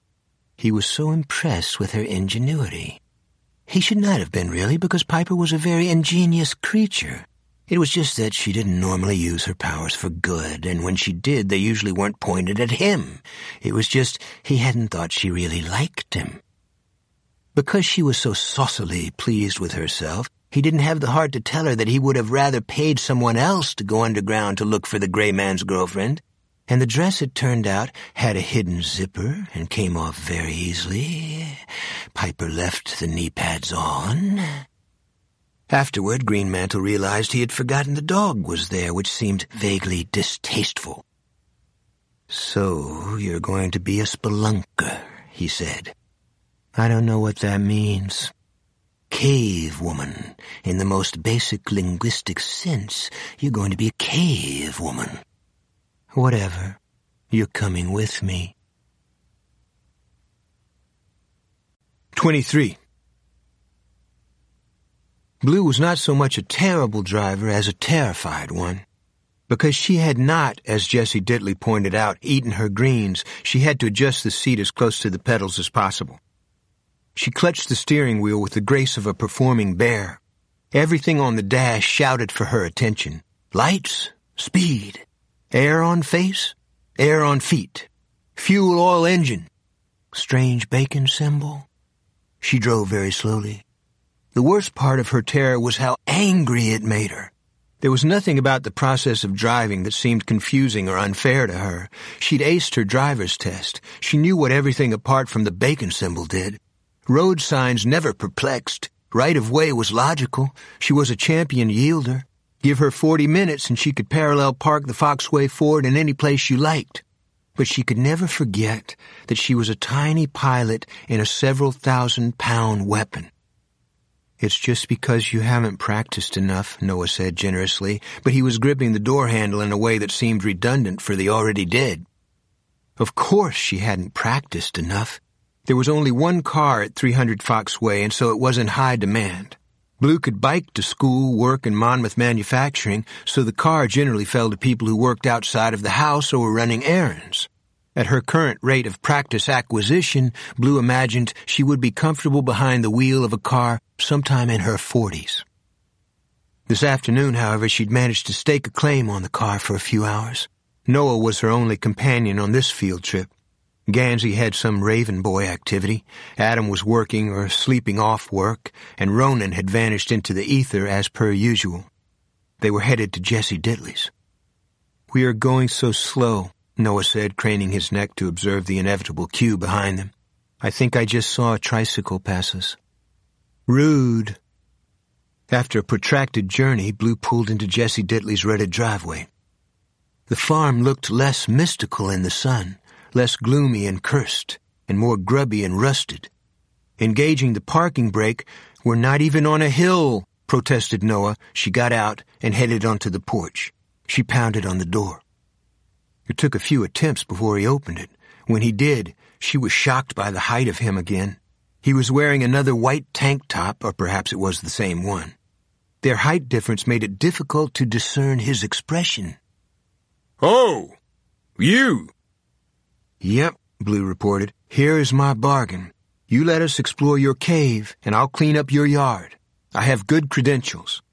He was so impressed with her ingenuity. He should not have been, really, because Piper was a very ingenious creature. It was just that she didn't normally use her powers for good, and when she did, they usually weren't pointed at him. It was just he hadn't thought she really liked him. Because she was so saucily pleased with herself, he didn't have the heart to tell her that he would have rather paid someone else to go underground to look for the gray man's girlfriend. And the dress, it turned out, had a hidden zipper and came off very easily. Piper left the knee pads on. Afterward, Greenmantle realized he had forgotten the dog was there, which seemed vaguely distasteful. "So you're going to be a spelunker," he said. "I don't know what that means." "Cave woman. In the most basic linguistic sense, you're going to be a cave woman." "Whatever. You're coming with me." twenty-three. Blue was not so much a terrible driver as a terrified one. Because she had not, as Jessie Ditley pointed out, eaten her greens, she had to adjust the seat as close to the pedals as possible. She clutched the steering wheel with the grace of a performing bear. Everything on the dash shouted for her attention. Lights, speed, air on face, air on feet, fuel oil engine, strange bacon symbol. She drove very slowly. The worst part of her terror was how angry it made her. There was nothing about the process of driving that seemed confusing or unfair to her. She'd aced her driver's test. She knew what everything apart from the bacon symbol did. Road signs never perplexed. Right-of-way was logical. She was a champion yielder. Give her forty minutes and she could parallel park the Foxway Ford in any place you liked. But she could never forget that she was a tiny pilot in a several thousand pound weapon. "It's just because you haven't practiced enough," Noah said generously, but he was gripping the door handle in a way that seemed redundant for the already dead. Of course she hadn't practiced enough. There was only one car at three hundred Foxway, and so it was in high demand. Blue could bike to school, work in Monmouth manufacturing, so the car generally fell to people who worked outside of the house or were running errands. At her current rate of practice acquisition, Blue imagined she would be comfortable behind the wheel of a car sometime in her forties. This afternoon, however, she'd managed to stake a claim on the car for a few hours. Noah was her only companion on this field trip. Gansey had some Raven Boy activity, Adam was working or sleeping off work, and Ronan had vanished into the ether as per usual. They were headed to Jessie Ditley's. "We are going so slow," Noah said, craning his neck to observe the inevitable queue behind them. "I think I just saw a tricycle pass us." "Rude." After a protracted journey, Blue pulled into Jessie Ditley's rutted driveway. The farm looked less mystical in the sun, less gloomy and cursed, and more grubby and rusted. Engaging the parking brake, "We're not even on a hill," protested Noah. She got out and headed onto the porch. She pounded on the door. It took a few attempts before he opened it. When he did, she was shocked by the height of him again. He was wearing another white tank top, or perhaps it was the same one. Their height difference made it difficult to discern his expression. "Oh, you!" "Yep," Blue reported. "Here is my bargain. You let us explore your cave, and I'll clean up your yard. I have good credentials."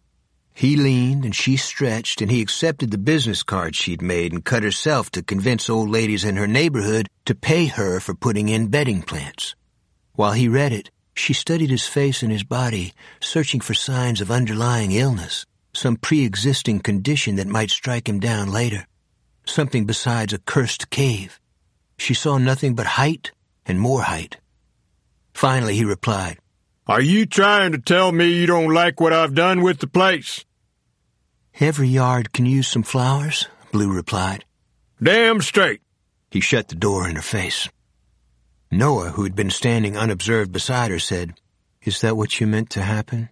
He leaned, and she stretched, and he accepted the business card she'd made and cut herself to convince old ladies in her neighborhood to pay her for putting in bedding plants. While he read it, she studied his face and his body, searching for signs of underlying illness, some pre-existing condition that might strike him down later, something besides a cursed cave. She saw nothing but height and more height. Finally he replied, "Are you trying to tell me you don't like what I've done with the place?" "Every yard can use some flowers," Blue replied. "Damn straight." He shut the door in her face. Noah, who had been standing unobserved beside her, said, "Is that what you meant to happen?"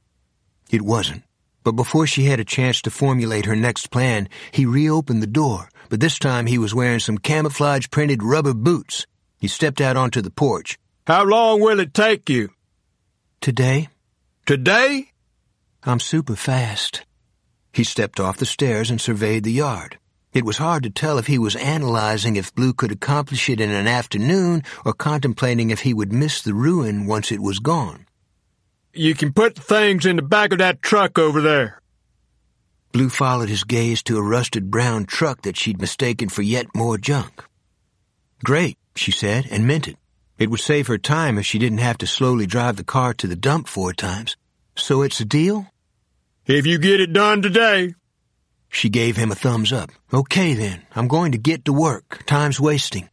It wasn't. But before she had a chance to formulate her next plan, he reopened the door, but this time he was wearing some camouflage-printed rubber boots. He stepped out onto the porch. "How long will it take you?" "Today." "Today?" "I'm super fast." He stepped off the stairs and surveyed the yard. It was hard to tell if he was analyzing if Blue could accomplish it in an afternoon or contemplating if he would miss the ruin once it was gone. "You can put the things in the back of that truck over there." Blue followed his gaze to a rusted brown truck that she'd mistaken for yet more junk. "Great," she said, and meant it. It would save her time if she didn't have to slowly drive the car to the dump four times. "So it's a deal?" "If you get it done today." She gave him a thumbs up. "Okay then, I'm going to get to work. Time's wasting."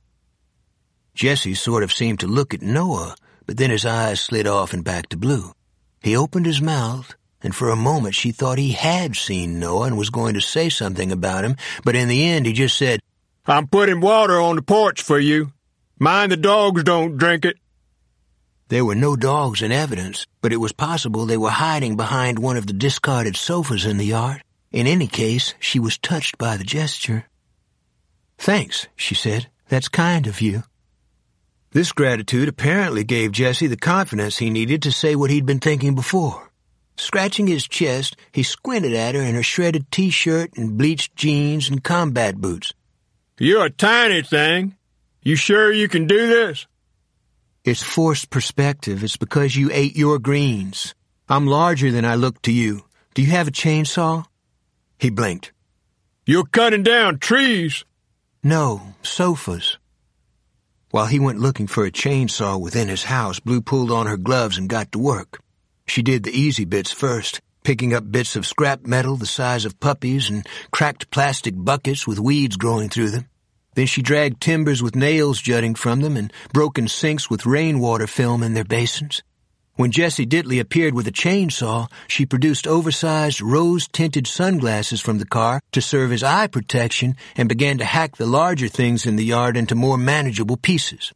Jessie sort of seemed to look at Noah, but then his eyes slid off and back to Blue. He opened his mouth, and for a moment she thought he had seen Noah and was going to say something about him, but in the end he just said, "I'm putting water on the porch for you. Mind the dogs don't drink it." There were no dogs in evidence, but it was possible they were hiding behind one of the discarded sofas in the yard. In any case, she was touched by the gesture. "Thanks," she said. "That's kind of you." This gratitude apparently gave Jessie the confidence he needed to say what he'd been thinking before. Scratching his chest, he squinted at her in her shredded T-shirt and bleached jeans and combat boots. "You're a tiny thing. You sure you can do this?" "It's forced perspective. It's because you ate your greens. I'm larger than I look to you. Do you have a chainsaw?" He blinked. "You're cutting down trees." "No, sofas." While he went looking for a chainsaw within his house, Blue pulled on her gloves and got to work. She did the easy bits first, picking up bits of scrap metal the size of puppies and cracked plastic buckets with weeds growing through them. Then she dragged timbers with nails jutting from them and broken sinks with rainwater film in their basins. When Jessie Ditley appeared with a chainsaw, she produced oversized, rose-tinted sunglasses from the car to serve as eye protection and began to hack the larger things in the yard into more manageable pieces.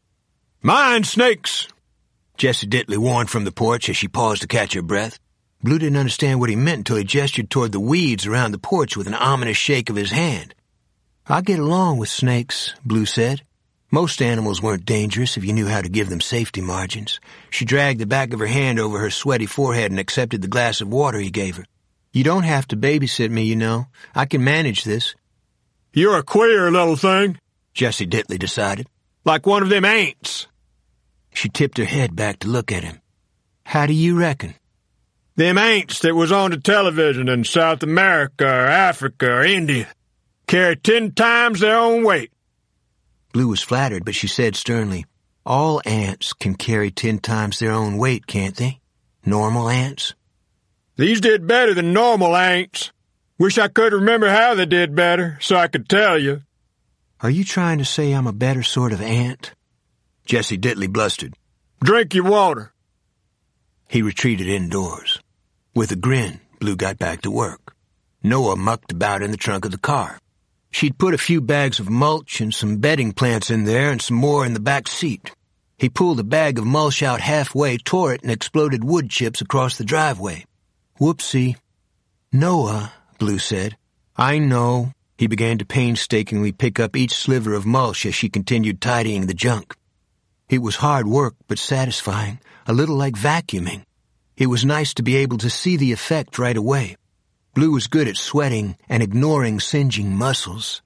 "Mind snakes," Jessie Ditley warned from the porch as she paused to catch her breath. Blue didn't understand what he meant until he gestured toward the weeds around the porch with an ominous shake of his hand. "I get along with snakes," Blue said. Most animals weren't dangerous if you knew how to give them safety margins. She dragged the back of her hand over her sweaty forehead and accepted the glass of water he gave her. You don't have to babysit me, you know. I can manage this. You're a queer little thing, Jessie Ditley decided. Like one of them ants. She tipped her head back to look at him. How do you reckon? Them ants that was on the television in South America or Africa or India carry ten times their own weight. Blue was flattered, but she said sternly, all ants can carry ten times their own weight, can't they? Normal ants? These did better than normal ants. Wish I could remember how they did better, so I could tell you. Are you trying to say I'm a better sort of ant? Jessie Ditley blustered. Drink your water. He retreated indoors. With a grin, Blue got back to work. Noah mucked about in the trunk of the car. She'd put a few bags of mulch and some bedding plants in there and some more in the back seat. He pulled a bag of mulch out halfway, tore it, and exploded wood chips across the driveway. Whoopsie. Noah, Blue said. I know. He began to painstakingly pick up each sliver of mulch as she continued tidying the junk. It was hard work, but satisfying, a little like vacuuming. It was nice to be able to see the effect right away. Blue was good at sweating and ignoring singeing muscles.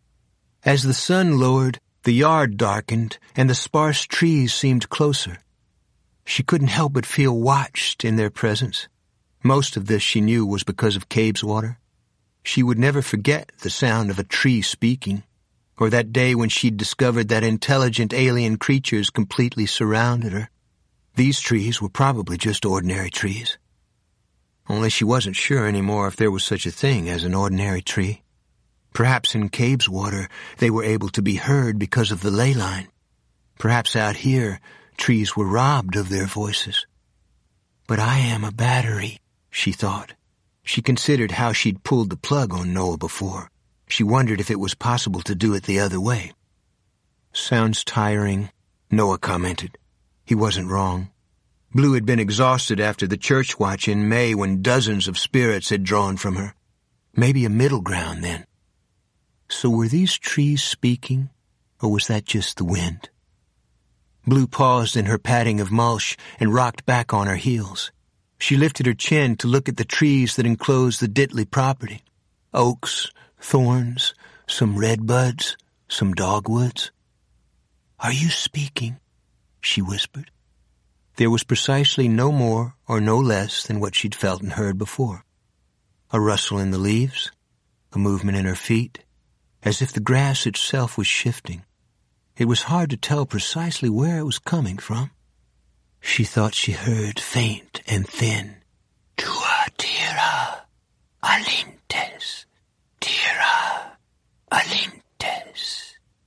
As the sun lowered, the yard darkened, and the sparse trees seemed closer. She couldn't help but feel watched in their presence. Most of this, she knew, was because of Cabe's water. She would never forget the sound of a tree speaking, or that day when she'd discovered that intelligent alien creatures completely surrounded her. These trees were probably just ordinary trees. Only she wasn't sure anymore if there was such a thing as an ordinary tree. Perhaps in Cabe's water they were able to be heard because of the ley line. Perhaps out here trees were robbed of their voices. But I am a battery, she thought. She considered how she'd pulled the plug on Noah before. She wondered if it was possible to do it the other way. Sounds tiring, Noah commented. He wasn't wrong. Blue had been exhausted after the church watch in May when dozens of spirits had drawn from her. Maybe a middle ground then. So were these trees speaking, or was that just the wind? Blue paused in her patting of mulch and rocked back on her heels. She lifted her chin to look at the trees that enclosed the Ditley property. Oaks, thorns, some redbuds, some dogwoods. Are you speaking? She whispered. There was precisely no more or no less than what she'd felt and heard before. A rustle in the leaves, a movement in her feet, as if the grass itself was shifting. It was hard to tell precisely where it was coming from. She thought she heard faint and thin. Tua tira, alintes, tira, alintes.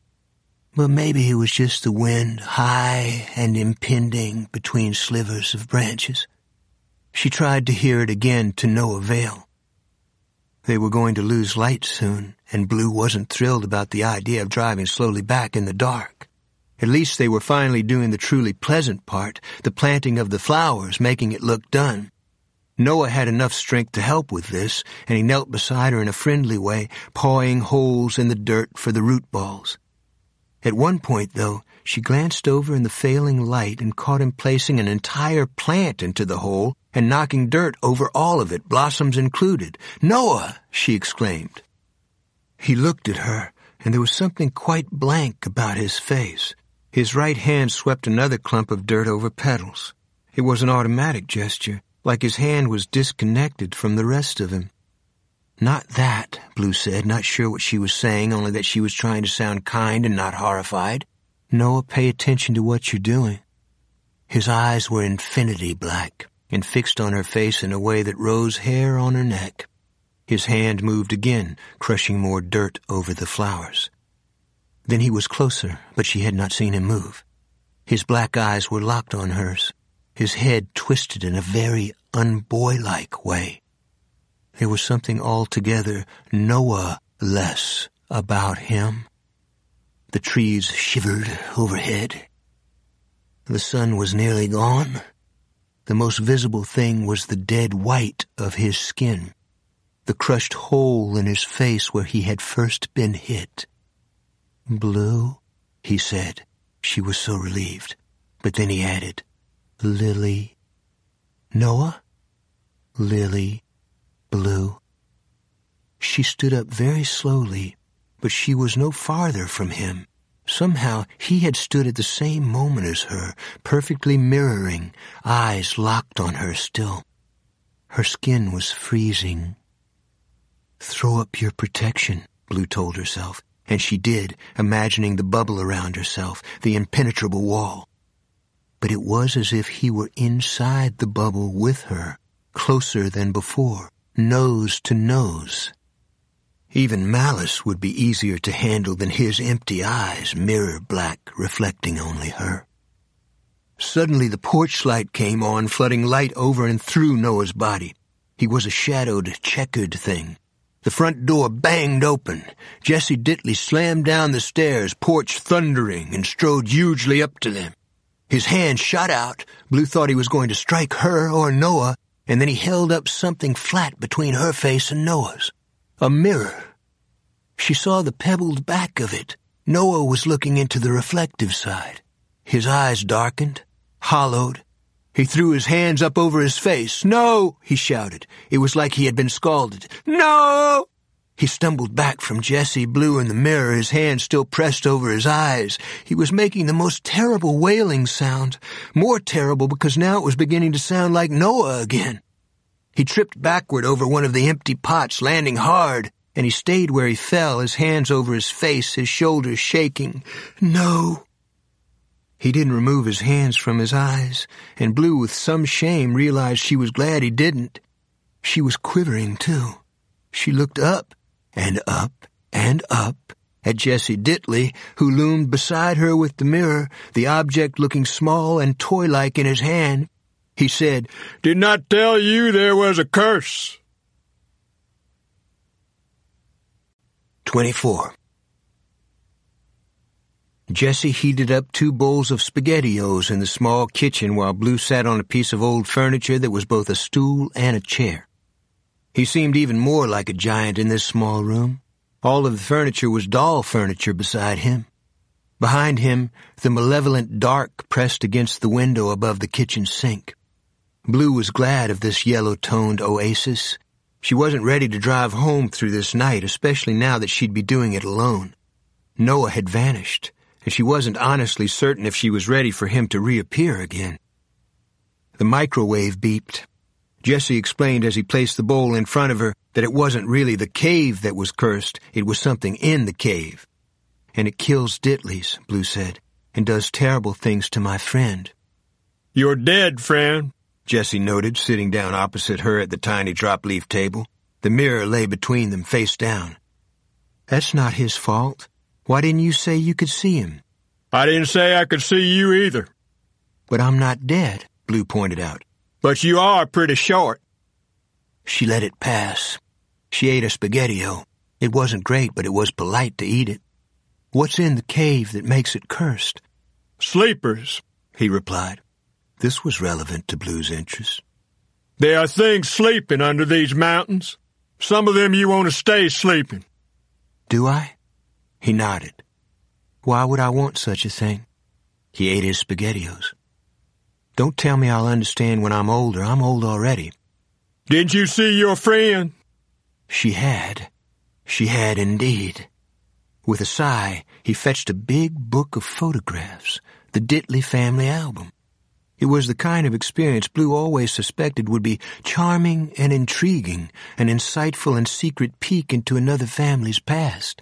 But maybe it was just the wind, high and impending between slivers of branches. She tried to hear it again to no avail. They were going to lose light soon, and Blue wasn't thrilled about the idea of driving slowly back in the dark. At least they were finally doing the truly pleasant part, the planting of the flowers, making it look done. Noah had enough strength to help with this, and he knelt beside her in a friendly way, pawing holes in the dirt for the root balls. At one point, though, she glanced over in the failing light and caught him placing an entire plant into the hole and knocking dirt over all of it, blossoms included. "Noah!" she exclaimed. He looked at her, and there was something quite blank about his face. His right hand swept another clump of dirt over petals. It was an automatic gesture, like his hand was disconnected from the rest of him. "Not that," Blue said, not sure what she was saying, only that she was trying to sound kind and not horrified. "Noah, pay attention to what you're doing." His eyes were infinity black and fixed on her face in a way that rose hair on her neck. His hand moved again, crushing more dirt over the flowers. Then he was closer, but she had not seen him move. His black eyes were locked on hers, his head twisted in a very unboylike way. There was something altogether Noah-less about him. The trees shivered overhead. The sun was nearly gone. The most visible thing was the dead white of his skin, the crushed hole in his face where he had first been hit. "Blue," he said. She was so relieved. But then he added, Lily. Noah? Lily. Blue. She stood up very slowly, but she was no farther from him. Somehow he had stood at the same moment as her, perfectly mirroring, eyes locked on her still. Her skin was freezing. Throw up your protection, Blue told herself, and she did, imagining the bubble around herself, the impenetrable wall. But it was as if he were inside the bubble with her, closer than before, nose to nose. Even malice would be easier to handle than his empty eyes, mirror black, reflecting only her. Suddenly the porch light came on, flooding light over and through Noah's body. He was a shadowed, checkered thing. The front door banged open. Jesse Ditley slammed down the stairs, porch thundering, and strode hugely up to them. His hand shot out. Blue thought he was going to strike her or Noah, and then he held up something flat between her face and Noah's. A mirror. She saw the pebbled back of it. Noah was looking into the reflective side. His eyes darkened, hollowed. He threw his hands up over his face. "No!" he shouted. It was like he had been scalded. "No!" He stumbled back from Jesse, Blue, in the mirror, his hands still pressed over his eyes. He was making the most terrible wailing sound, more terrible because now it was beginning to sound like Noah again. He tripped backward over one of the empty pots, landing hard, and he stayed where he fell, his hands over his face, his shoulders shaking. "No!" He didn't remove his hands from his eyes, and Blue, with some shame, realized she was glad he didn't. She was quivering, too. She looked up and up and up at Jesse Ditley, who loomed beside her with the mirror, the object looking small and toy-like in his hand. He said, "Did not tell you there was a curse." Twenty-four. Jesse heated up two bowls of SpaghettiOs in the small kitchen while Blue sat on a piece of old furniture that was both a stool and a chair. He seemed even more like a giant in this small room. All of the furniture was doll furniture beside him. Behind him, the malevolent dark pressed against the window above the kitchen sink. Blue was glad of this yellow-toned oasis. She wasn't ready to drive home through this night, especially now that she'd be doing it alone. Noah had vanished, and she wasn't honestly certain if she was ready for him to reappear again. The microwave beeped. Jesse explained as he placed the bowl in front of her that it wasn't really the cave that was cursed, it was something in the cave. "And it kills Ditleys," Blue said, "and does terrible things to my friend." "You're dead, friend," Jesse noted, sitting down opposite her at the tiny drop-leaf table. The mirror lay between them, face down. "That's not his fault. Why didn't you say you could see him?" "I didn't say I could see you either." "But I'm not dead," Blue pointed out. "But you are pretty short." She let it pass. She ate a SpaghettiO. It wasn't great, but it was polite to eat it. "What's in the cave that makes it cursed?" "Sleepers," he replied. This was relevant to Blue's interest. "There are things sleeping under these mountains. Some of them you want to stay sleeping." "Do I?" He nodded. "Why would I want such a thing?" He ate his SpaghettiOs. "Don't tell me I'll understand when I'm older. I'm old already." "Didn't you see your friend?" She had. She had indeed. With a sigh, he fetched a big book of photographs, the Ditley family album. It was the kind of experience Blue always suspected would be charming and intriguing, an insightful and secret peek into another family's past.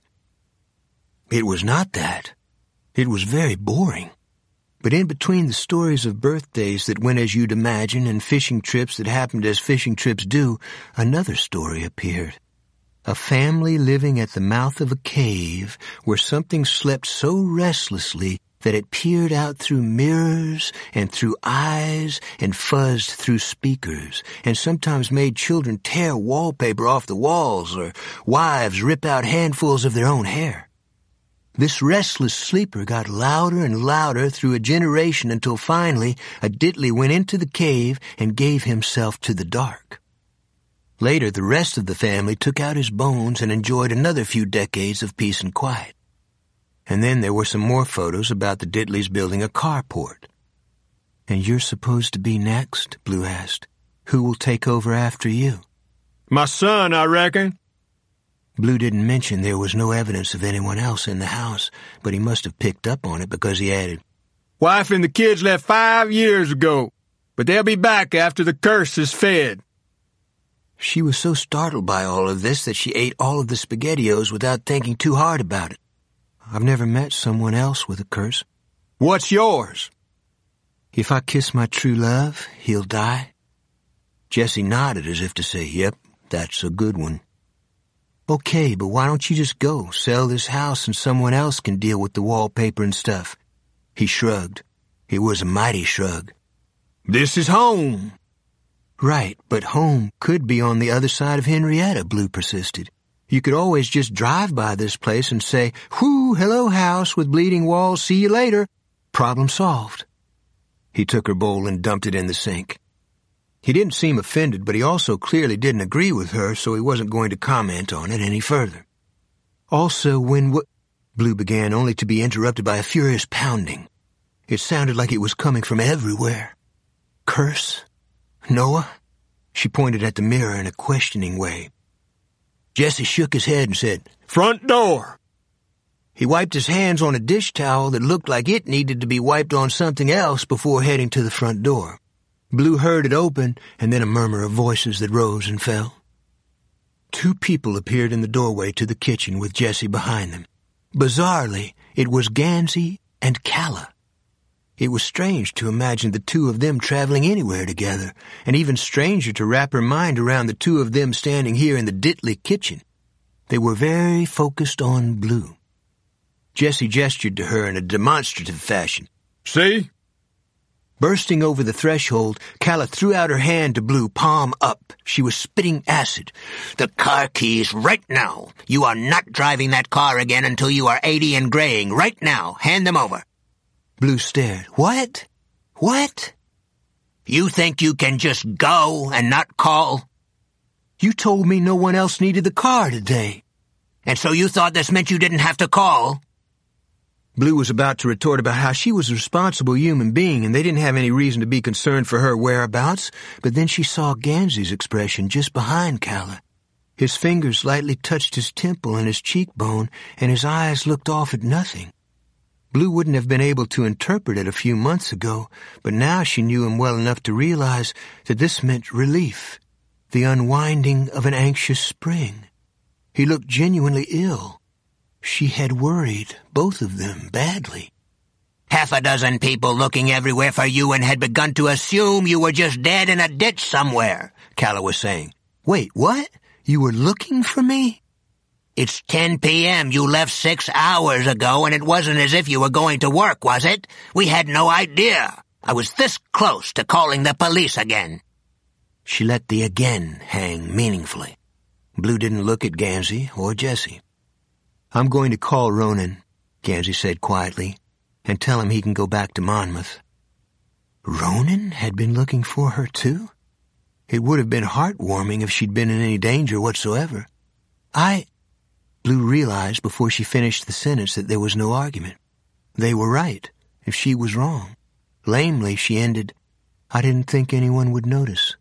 It was not that. It was very boring. But in between the stories of birthdays that went as you'd imagine and fishing trips that happened as fishing trips do, another story appeared. A family living at the mouth of a cave where something slept so restlessly that it peered out through mirrors and through eyes and fuzzed through speakers, and sometimes made children tear wallpaper off the walls or wives rip out handfuls of their own hair. This restless sleeper got louder and louder through a generation until finally a Ditley went into the cave and gave himself to the dark. Later, the rest of the family took out his bones and enjoyed another few decades of peace and quiet. And then there were some more photos about the Ditleys building a carport. And you're supposed to be next? Blue asked. Who will take over after you? My son, I reckon. Blue didn't mention there was no evidence of anyone else in the house, but he must have picked up on it because he added, Wife and the kids left five years ago, but they'll be back after the curse is fed. She was so startled by all of this that she ate all of the SpaghettiOs without thinking too hard about it. I've never met someone else with a curse. What's yours? If I kiss my true love, he'll die. Jessie nodded as if to say, yep, that's a good one. Okay, but why don't you just go, sell this house, and someone else can deal with the wallpaper and stuff? He shrugged. It was a mighty shrug. This is home. Right, but home could be on the other side of Henrietta, Blue persisted. You could always just drive by this place and say, whoo, hello house with bleeding walls, see you later. Problem solved. He took her bowl and dumped it in the sink. He didn't seem offended, but he also clearly didn't agree with her, so he wasn't going to comment on it any further. Also, when what... Blue began, only to be interrupted by a furious pounding. It sounded like it was coming from everywhere. Curse? Noah? She pointed at the mirror in a questioning way. Jessie shook his head and said, Front door. He wiped his hands on a dish towel that looked like it needed to be wiped on something else before heading to the front door. Blue heard it open, and then a murmur of voices that rose and fell. Two people appeared in the doorway to the kitchen with Jessie behind them. Bizarrely, it was Gansey and Calla. It was strange to imagine the two of them traveling anywhere together, and even stranger to wrap her mind around the two of them standing here in the Ditley kitchen. They were very focused on Blue. Jessie gestured to her in a demonstrative fashion. See? Bursting over the threshold, Calla threw out her hand to Blue, palm up. She was spitting acid. The car keys right now. You are not driving that car again until you are eighty and graying. Right now. Hand them over. Blue stared. What? What? You think you can just go and not call? You told me no one else needed the car today. And so you thought this meant you didn't have to call? Blue was about to retort about how she was a responsible human being and they didn't have any reason to be concerned for her whereabouts, but then she saw Gansey's expression just behind Calla. His fingers lightly touched his temple and his cheekbone, and his eyes looked off at nothing. Blue wouldn't have been able to interpret it a few months ago, but now she knew him well enough to realize that this meant relief, the unwinding of an anxious spring. He looked genuinely ill. She had worried, both of them, badly. Half a dozen people looking everywhere for you and had begun to assume you were just dead in a ditch somewhere, Calla was saying. Wait, what? You were looking for me? It's ten p.m. You left six hours ago, and it wasn't as if you were going to work, was it? We had no idea. I was this close to calling the police again. She let the again hang meaningfully. Blue didn't look at Gansey or Jessie. I'm going to call Ronan, Gansey said quietly, and tell him he can go back to Monmouth. Ronan had been looking for her, too? It would have been heartwarming if she'd been in any danger whatsoever. I... Blue realized before she finished the sentence that there was no argument. They were right, if she was wrong. Lamely, she ended, I didn't think anyone would notice.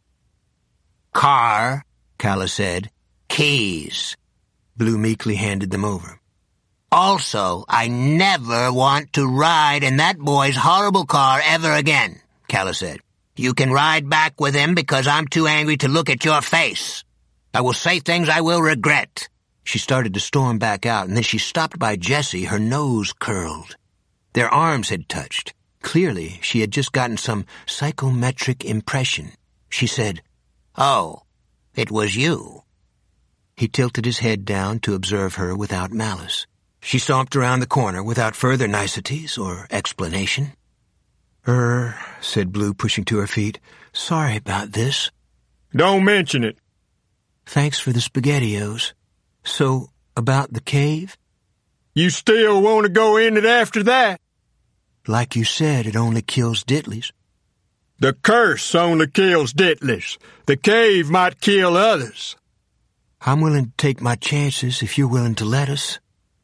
Car, Calla said. Keys. Blue meekly handed them over. Also, I never want to ride in that boy's horrible car ever again, Calla said. You can ride back with him because I'm too angry to look at your face. I will say things I will regret. She started to storm back out, and then she stopped by Jessie, her nose curled. Their arms had touched. Clearly, she had just gotten some psychometric impression. She said, Oh, it was you. He tilted his head down to observe her without malice. She stomped around the corner without further niceties or explanation. Er, said Blue, pushing to her feet. Sorry about this. Don't mention it. Thanks for the SpaghettiOs. So, about the cave? You still want to go in it after that? Like you said, it only kills Ditleys. The curse only kills Ditleys. The cave might kill others. I'm willing to take my chances if you're willing to let us.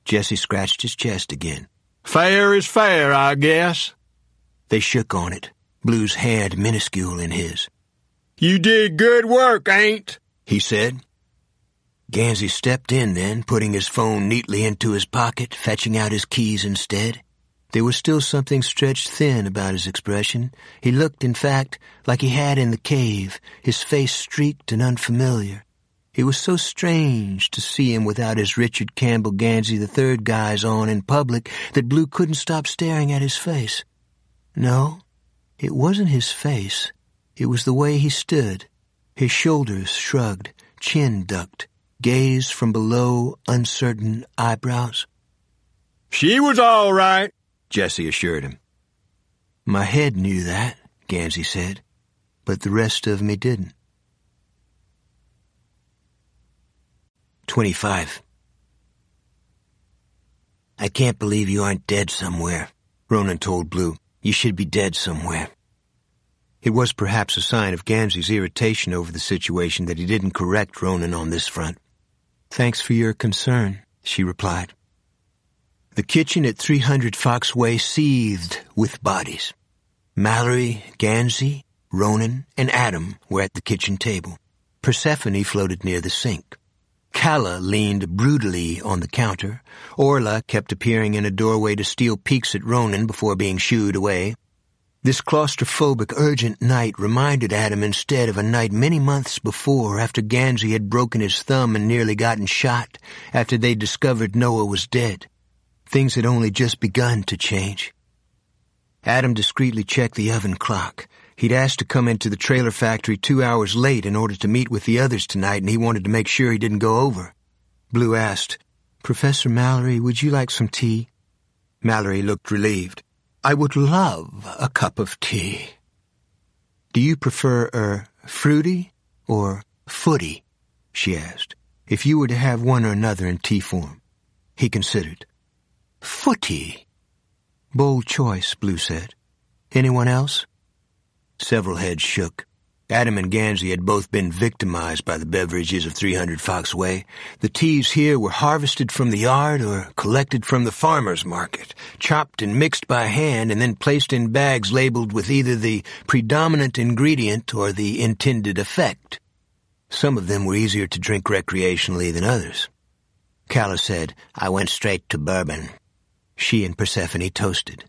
Jesse scratched his chest again. Fair is fair, I guess. They shook on it, Blue's hand minuscule in his. You did good work, ain't? He said. Gansey stepped in then, putting his phone neatly into his pocket, fetching out his keys instead. There was still something stretched thin about his expression. He looked, in fact, like he had in the cave, his face streaked and unfamiliar. It was so strange to see him without his Richard Campbell Gansey the Third guise on in public that Blue couldn't stop staring at his face. No, it wasn't his face. It was the way he stood, his shoulders shrugged, chin ducked, gaze from below uncertain eyebrows. She was all right, Jesse assured him. My head knew that, Gansey said, but the rest of me didn't. Twenty-five. I can't believe you aren't dead somewhere, Ronan told Blue. You should be dead somewhere. It was perhaps a sign of Gansey's irritation over the situation that he didn't correct Ronan on this front. Thanks for your concern, she replied. The kitchen at three hundred Fox Way seethed with bodies. Mallory, Gansey, Ronan, and Adam were at the kitchen table. Persephone floated near the sink. Calla leaned brutally on the counter. Orla kept appearing in a doorway to steal peeks at Ronan before being shooed away. This claustrophobic, urgent night reminded Adam instead of a night many months before, after Gansey had broken his thumb and nearly gotten shot, after they discovered Noah was dead. Things had only just begun to change. Adam discreetly checked the oven clock. He'd asked to come into the trailer factory two hours late in order to meet with the others tonight, and he wanted to make sure he didn't go over. Blue asked, Professor Mallory, would you like some tea? Mallory looked relieved. I would love a cup of tea. Do you prefer, er, fruity or footy? She asked. If you were to have one or another in tea form. He considered. Footy. Bold choice, Blue said. Anyone else? Several heads shook. Adam and Gansey had both been victimized by the beverages of three hundred Fox Way. The teas here were harvested from the yard or collected from the farmer's market, chopped and mixed by hand and then placed in bags labeled with either the predominant ingredient or the intended effect. Some of them were easier to drink recreationally than others. Calla said, I went straight to bourbon. She and Persephone toasted.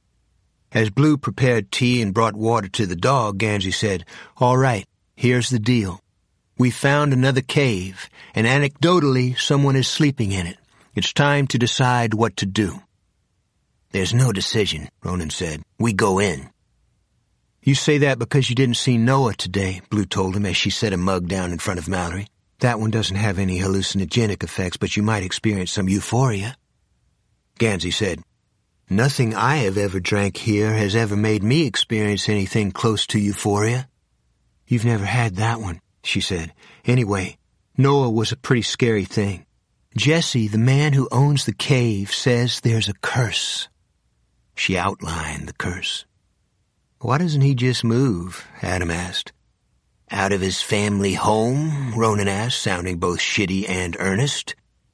As Blue prepared tea and brought water to the dog, Gansey said, All right, here's the deal. We found another cave, and anecdotally, someone is sleeping in it. It's time to decide what to do. There's no decision, Ronan said. We go in. You say that because you didn't see Noah today, Blue told him as she set a mug down in front of Mallory. That one doesn't have any hallucinogenic effects, but you might experience some euphoria. Gansey said, Nothing I have ever drank here has ever made me experience anything close to euphoria. You've never had that one, she said. Anyway, Noah was a pretty scary thing. Jesse, the man who owns the cave, says there's a curse. She outlined the curse. Why doesn't he just move? Adam asked. Out of his family home? Ronan asked, sounding both shitty and earnest.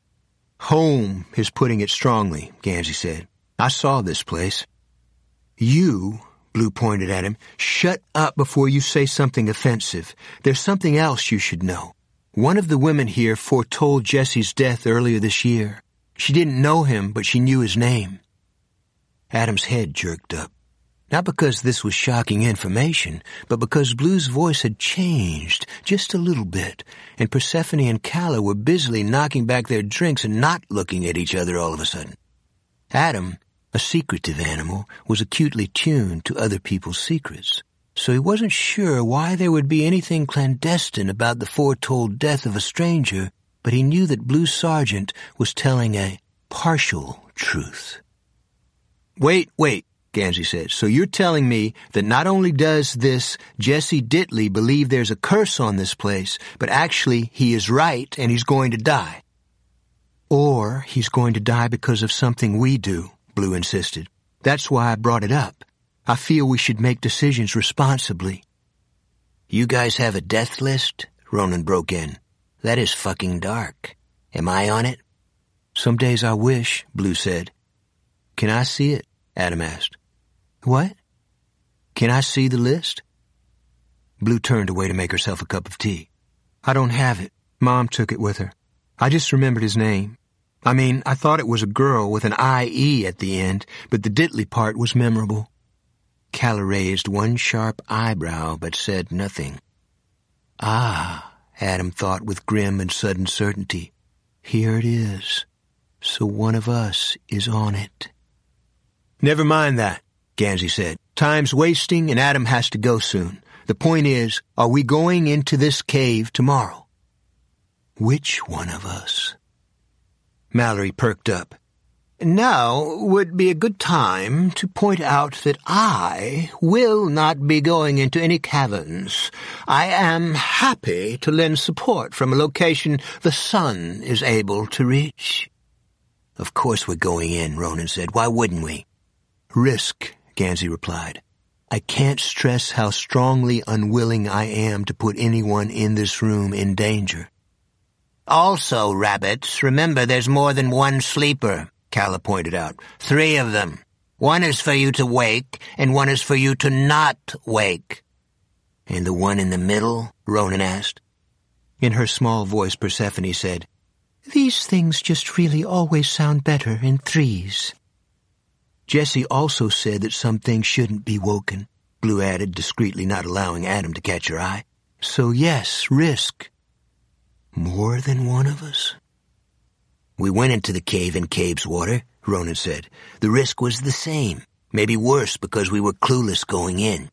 Home is putting it strongly, Gansey said. I saw this place. You, Blue pointed at him, shut up before you say something offensive. There's something else you should know. One of the women here foretold Jesse's death earlier this year. She didn't know him, but she knew his name. Adam's head jerked up. Not because this was shocking information, but because Blue's voice had changed just a little bit, and Persephone and Calla were busily knocking back their drinks and not looking at each other all of a sudden. Adam, a secretive animal, was acutely tuned to other people's secrets, so he wasn't sure why there would be anything clandestine about the foretold death of a stranger, but he knew that Blue Sergeant was telling a partial truth. Wait, wait, Gansey said, so you're telling me that not only does this Jesse Ditley believe there's a curse on this place, but actually he is right and he's going to die. Or he's going to die because of something we do, Blue insisted. That's why I brought it up. I feel we should make decisions responsibly. You guys have a death list? Ronan broke in. That is fucking dark. Am I on it? Some days I wish, Blue said. Can I see it? Adam asked. What? Can I see the list? Blue turned away to make herself a cup of tea. I don't have it. Mom took it with her. I just remembered his name. I mean, I thought it was a girl with an I E at the end, but the Ditley part was memorable. Calla raised one sharp eyebrow, but said nothing. Ah, Adam thought with grim and sudden certainty. Here it is. So one of us is on it. Never mind that, Gansey said. Time's wasting and Adam has to go soon. The point is, are we going into this cave tomorrow? Which one of us? Mallory perked up. Now would be a good time to point out that I will not be going into any caverns. I am happy to lend support from a location the sun is able to reach. Of course we're going in, Ronan said. Why wouldn't we? Risk, Gansey replied. I can't stress how strongly unwilling I am to put anyone in this room in danger. Also, rabbits, remember there's more than one sleeper, Calla pointed out. Three of them. One is for you to wake, and one is for you to not wake. And the one in the middle? Ronan asked. In her small voice, Persephone said, These things just really always sound better in threes. Jessie also said that some things shouldn't be woken, Blue added, discreetly not allowing Adam to catch her eye. So yes, risk. More than one of us? We went into the cave in Cabeswater, Ronan said. The risk was the same, maybe worse because we were clueless going in.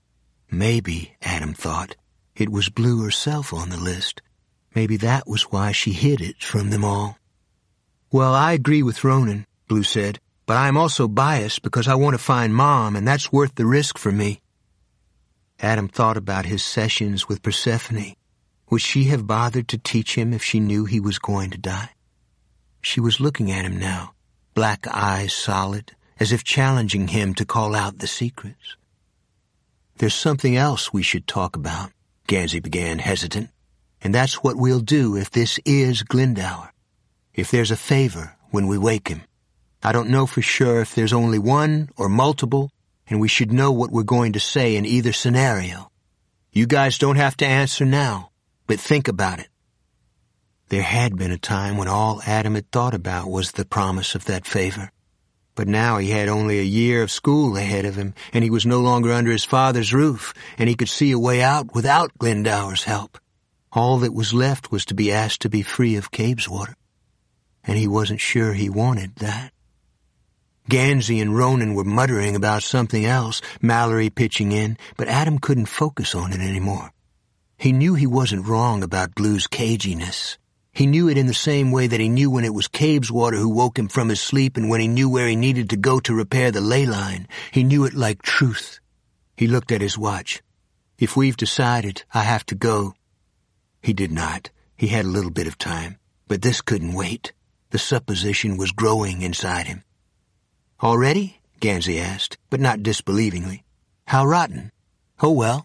Maybe, Adam thought, it was Blue herself on the list. Maybe that was why she hid it from them all. Well, I agree with Ronan, Blue said, but I'm also biased because I want to find Mom, and that's worth the risk for me. Adam thought about his sessions with Persephone. Would she have bothered to teach him if she knew he was going to die? She was looking at him now, black eyes solid, as if challenging him to call out the secrets. There's something else we should talk about, Gansey began, hesitant, and that's what we'll do if this is Glendower. If there's a favor when we wake him. I don't know for sure if there's only one or multiple, and we should know what we're going to say in either scenario. You guys don't have to answer now, but think about it. There had been a time when all Adam had thought about was the promise of that favor. But now he had only a year of school ahead of him, and he was no longer under his father's roof, and he could see a way out without Glendower's help. All that was left was to be asked to be free of Cabeswater, and he wasn't sure he wanted that. Gansey and Ronan were muttering about something else, Mallory pitching in, but Adam couldn't focus on it anymore. He knew he wasn't wrong about Blue's caginess. He knew it in the same way that he knew when it was Cabeswater who woke him from his sleep and when he knew where he needed to go to repair the ley line. He knew it like truth. He looked at his watch. If we've decided, I have to go. He did not. He had a little bit of time. But this couldn't wait. The supposition was growing inside him. Already? Gansey asked, but not disbelievingly. How rotten. Oh well.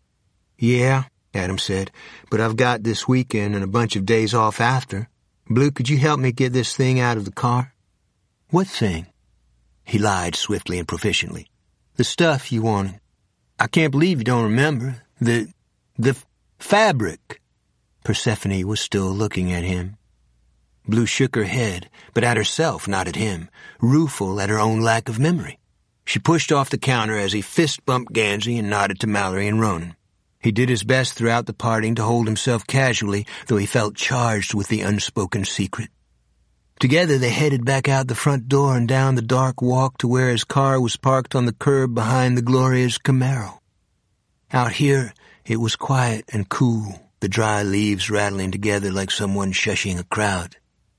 Yeah, Adam said, but I've got this weekend and a bunch of days off after. Blue, could you help me get this thing out of the car? What thing? He lied swiftly and proficiently. The stuff you wanted. I can't believe you don't remember. The, the fabric. Persephone was still looking at him. Blue shook her head, but at herself, not at him, rueful at her own lack of memory. She pushed off the counter as he fist-bumped Gansey and nodded to Mallory and Ronan. He did his best throughout the parting to hold himself casually, though he felt charged with the unspoken secret. Together they headed back out the front door and down the dark walk to where his car was parked on the curb behind the Gloria's Camaro. Out here, it was quiet and cool, the dry leaves rattling together like someone shushing a crowd.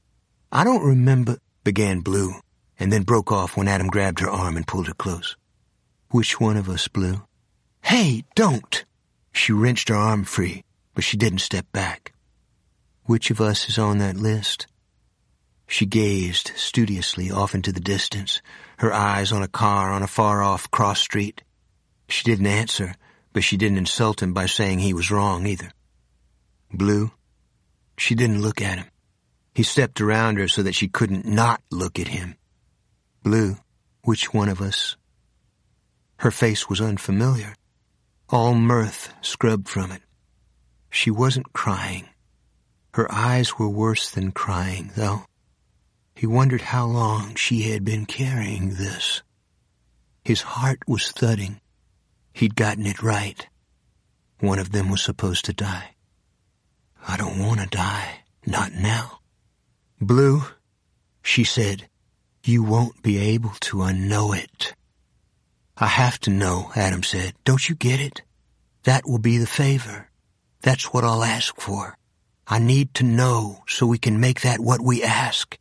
I don't remember, began Blue, and then broke off when Adam grabbed her arm and pulled her close. Which one of us, Blue? Hey, don't! She wrenched her arm free, but she didn't step back. Which of us is on that list? She gazed studiously off into the distance, her eyes on a car on a far-off cross street. She didn't answer, but she didn't insult him by saying he was wrong either. Blue? She didn't look at him. He stepped around her so that she couldn't not look at him. Blue, which one of us? Her face was unfamiliar, all mirth scrubbed from it. She wasn't crying. Her eyes were worse than crying, though. He wondered how long she had been carrying this. His heart was thudding. He'd gotten it right. One of them was supposed to die. I don't want to die. Not now. Blue, she said, you won't be able to unknow it. I have to know, Adam said. Don't you get it? That will be the favor. That's what I'll ask for. I need to know so we can make that what we ask.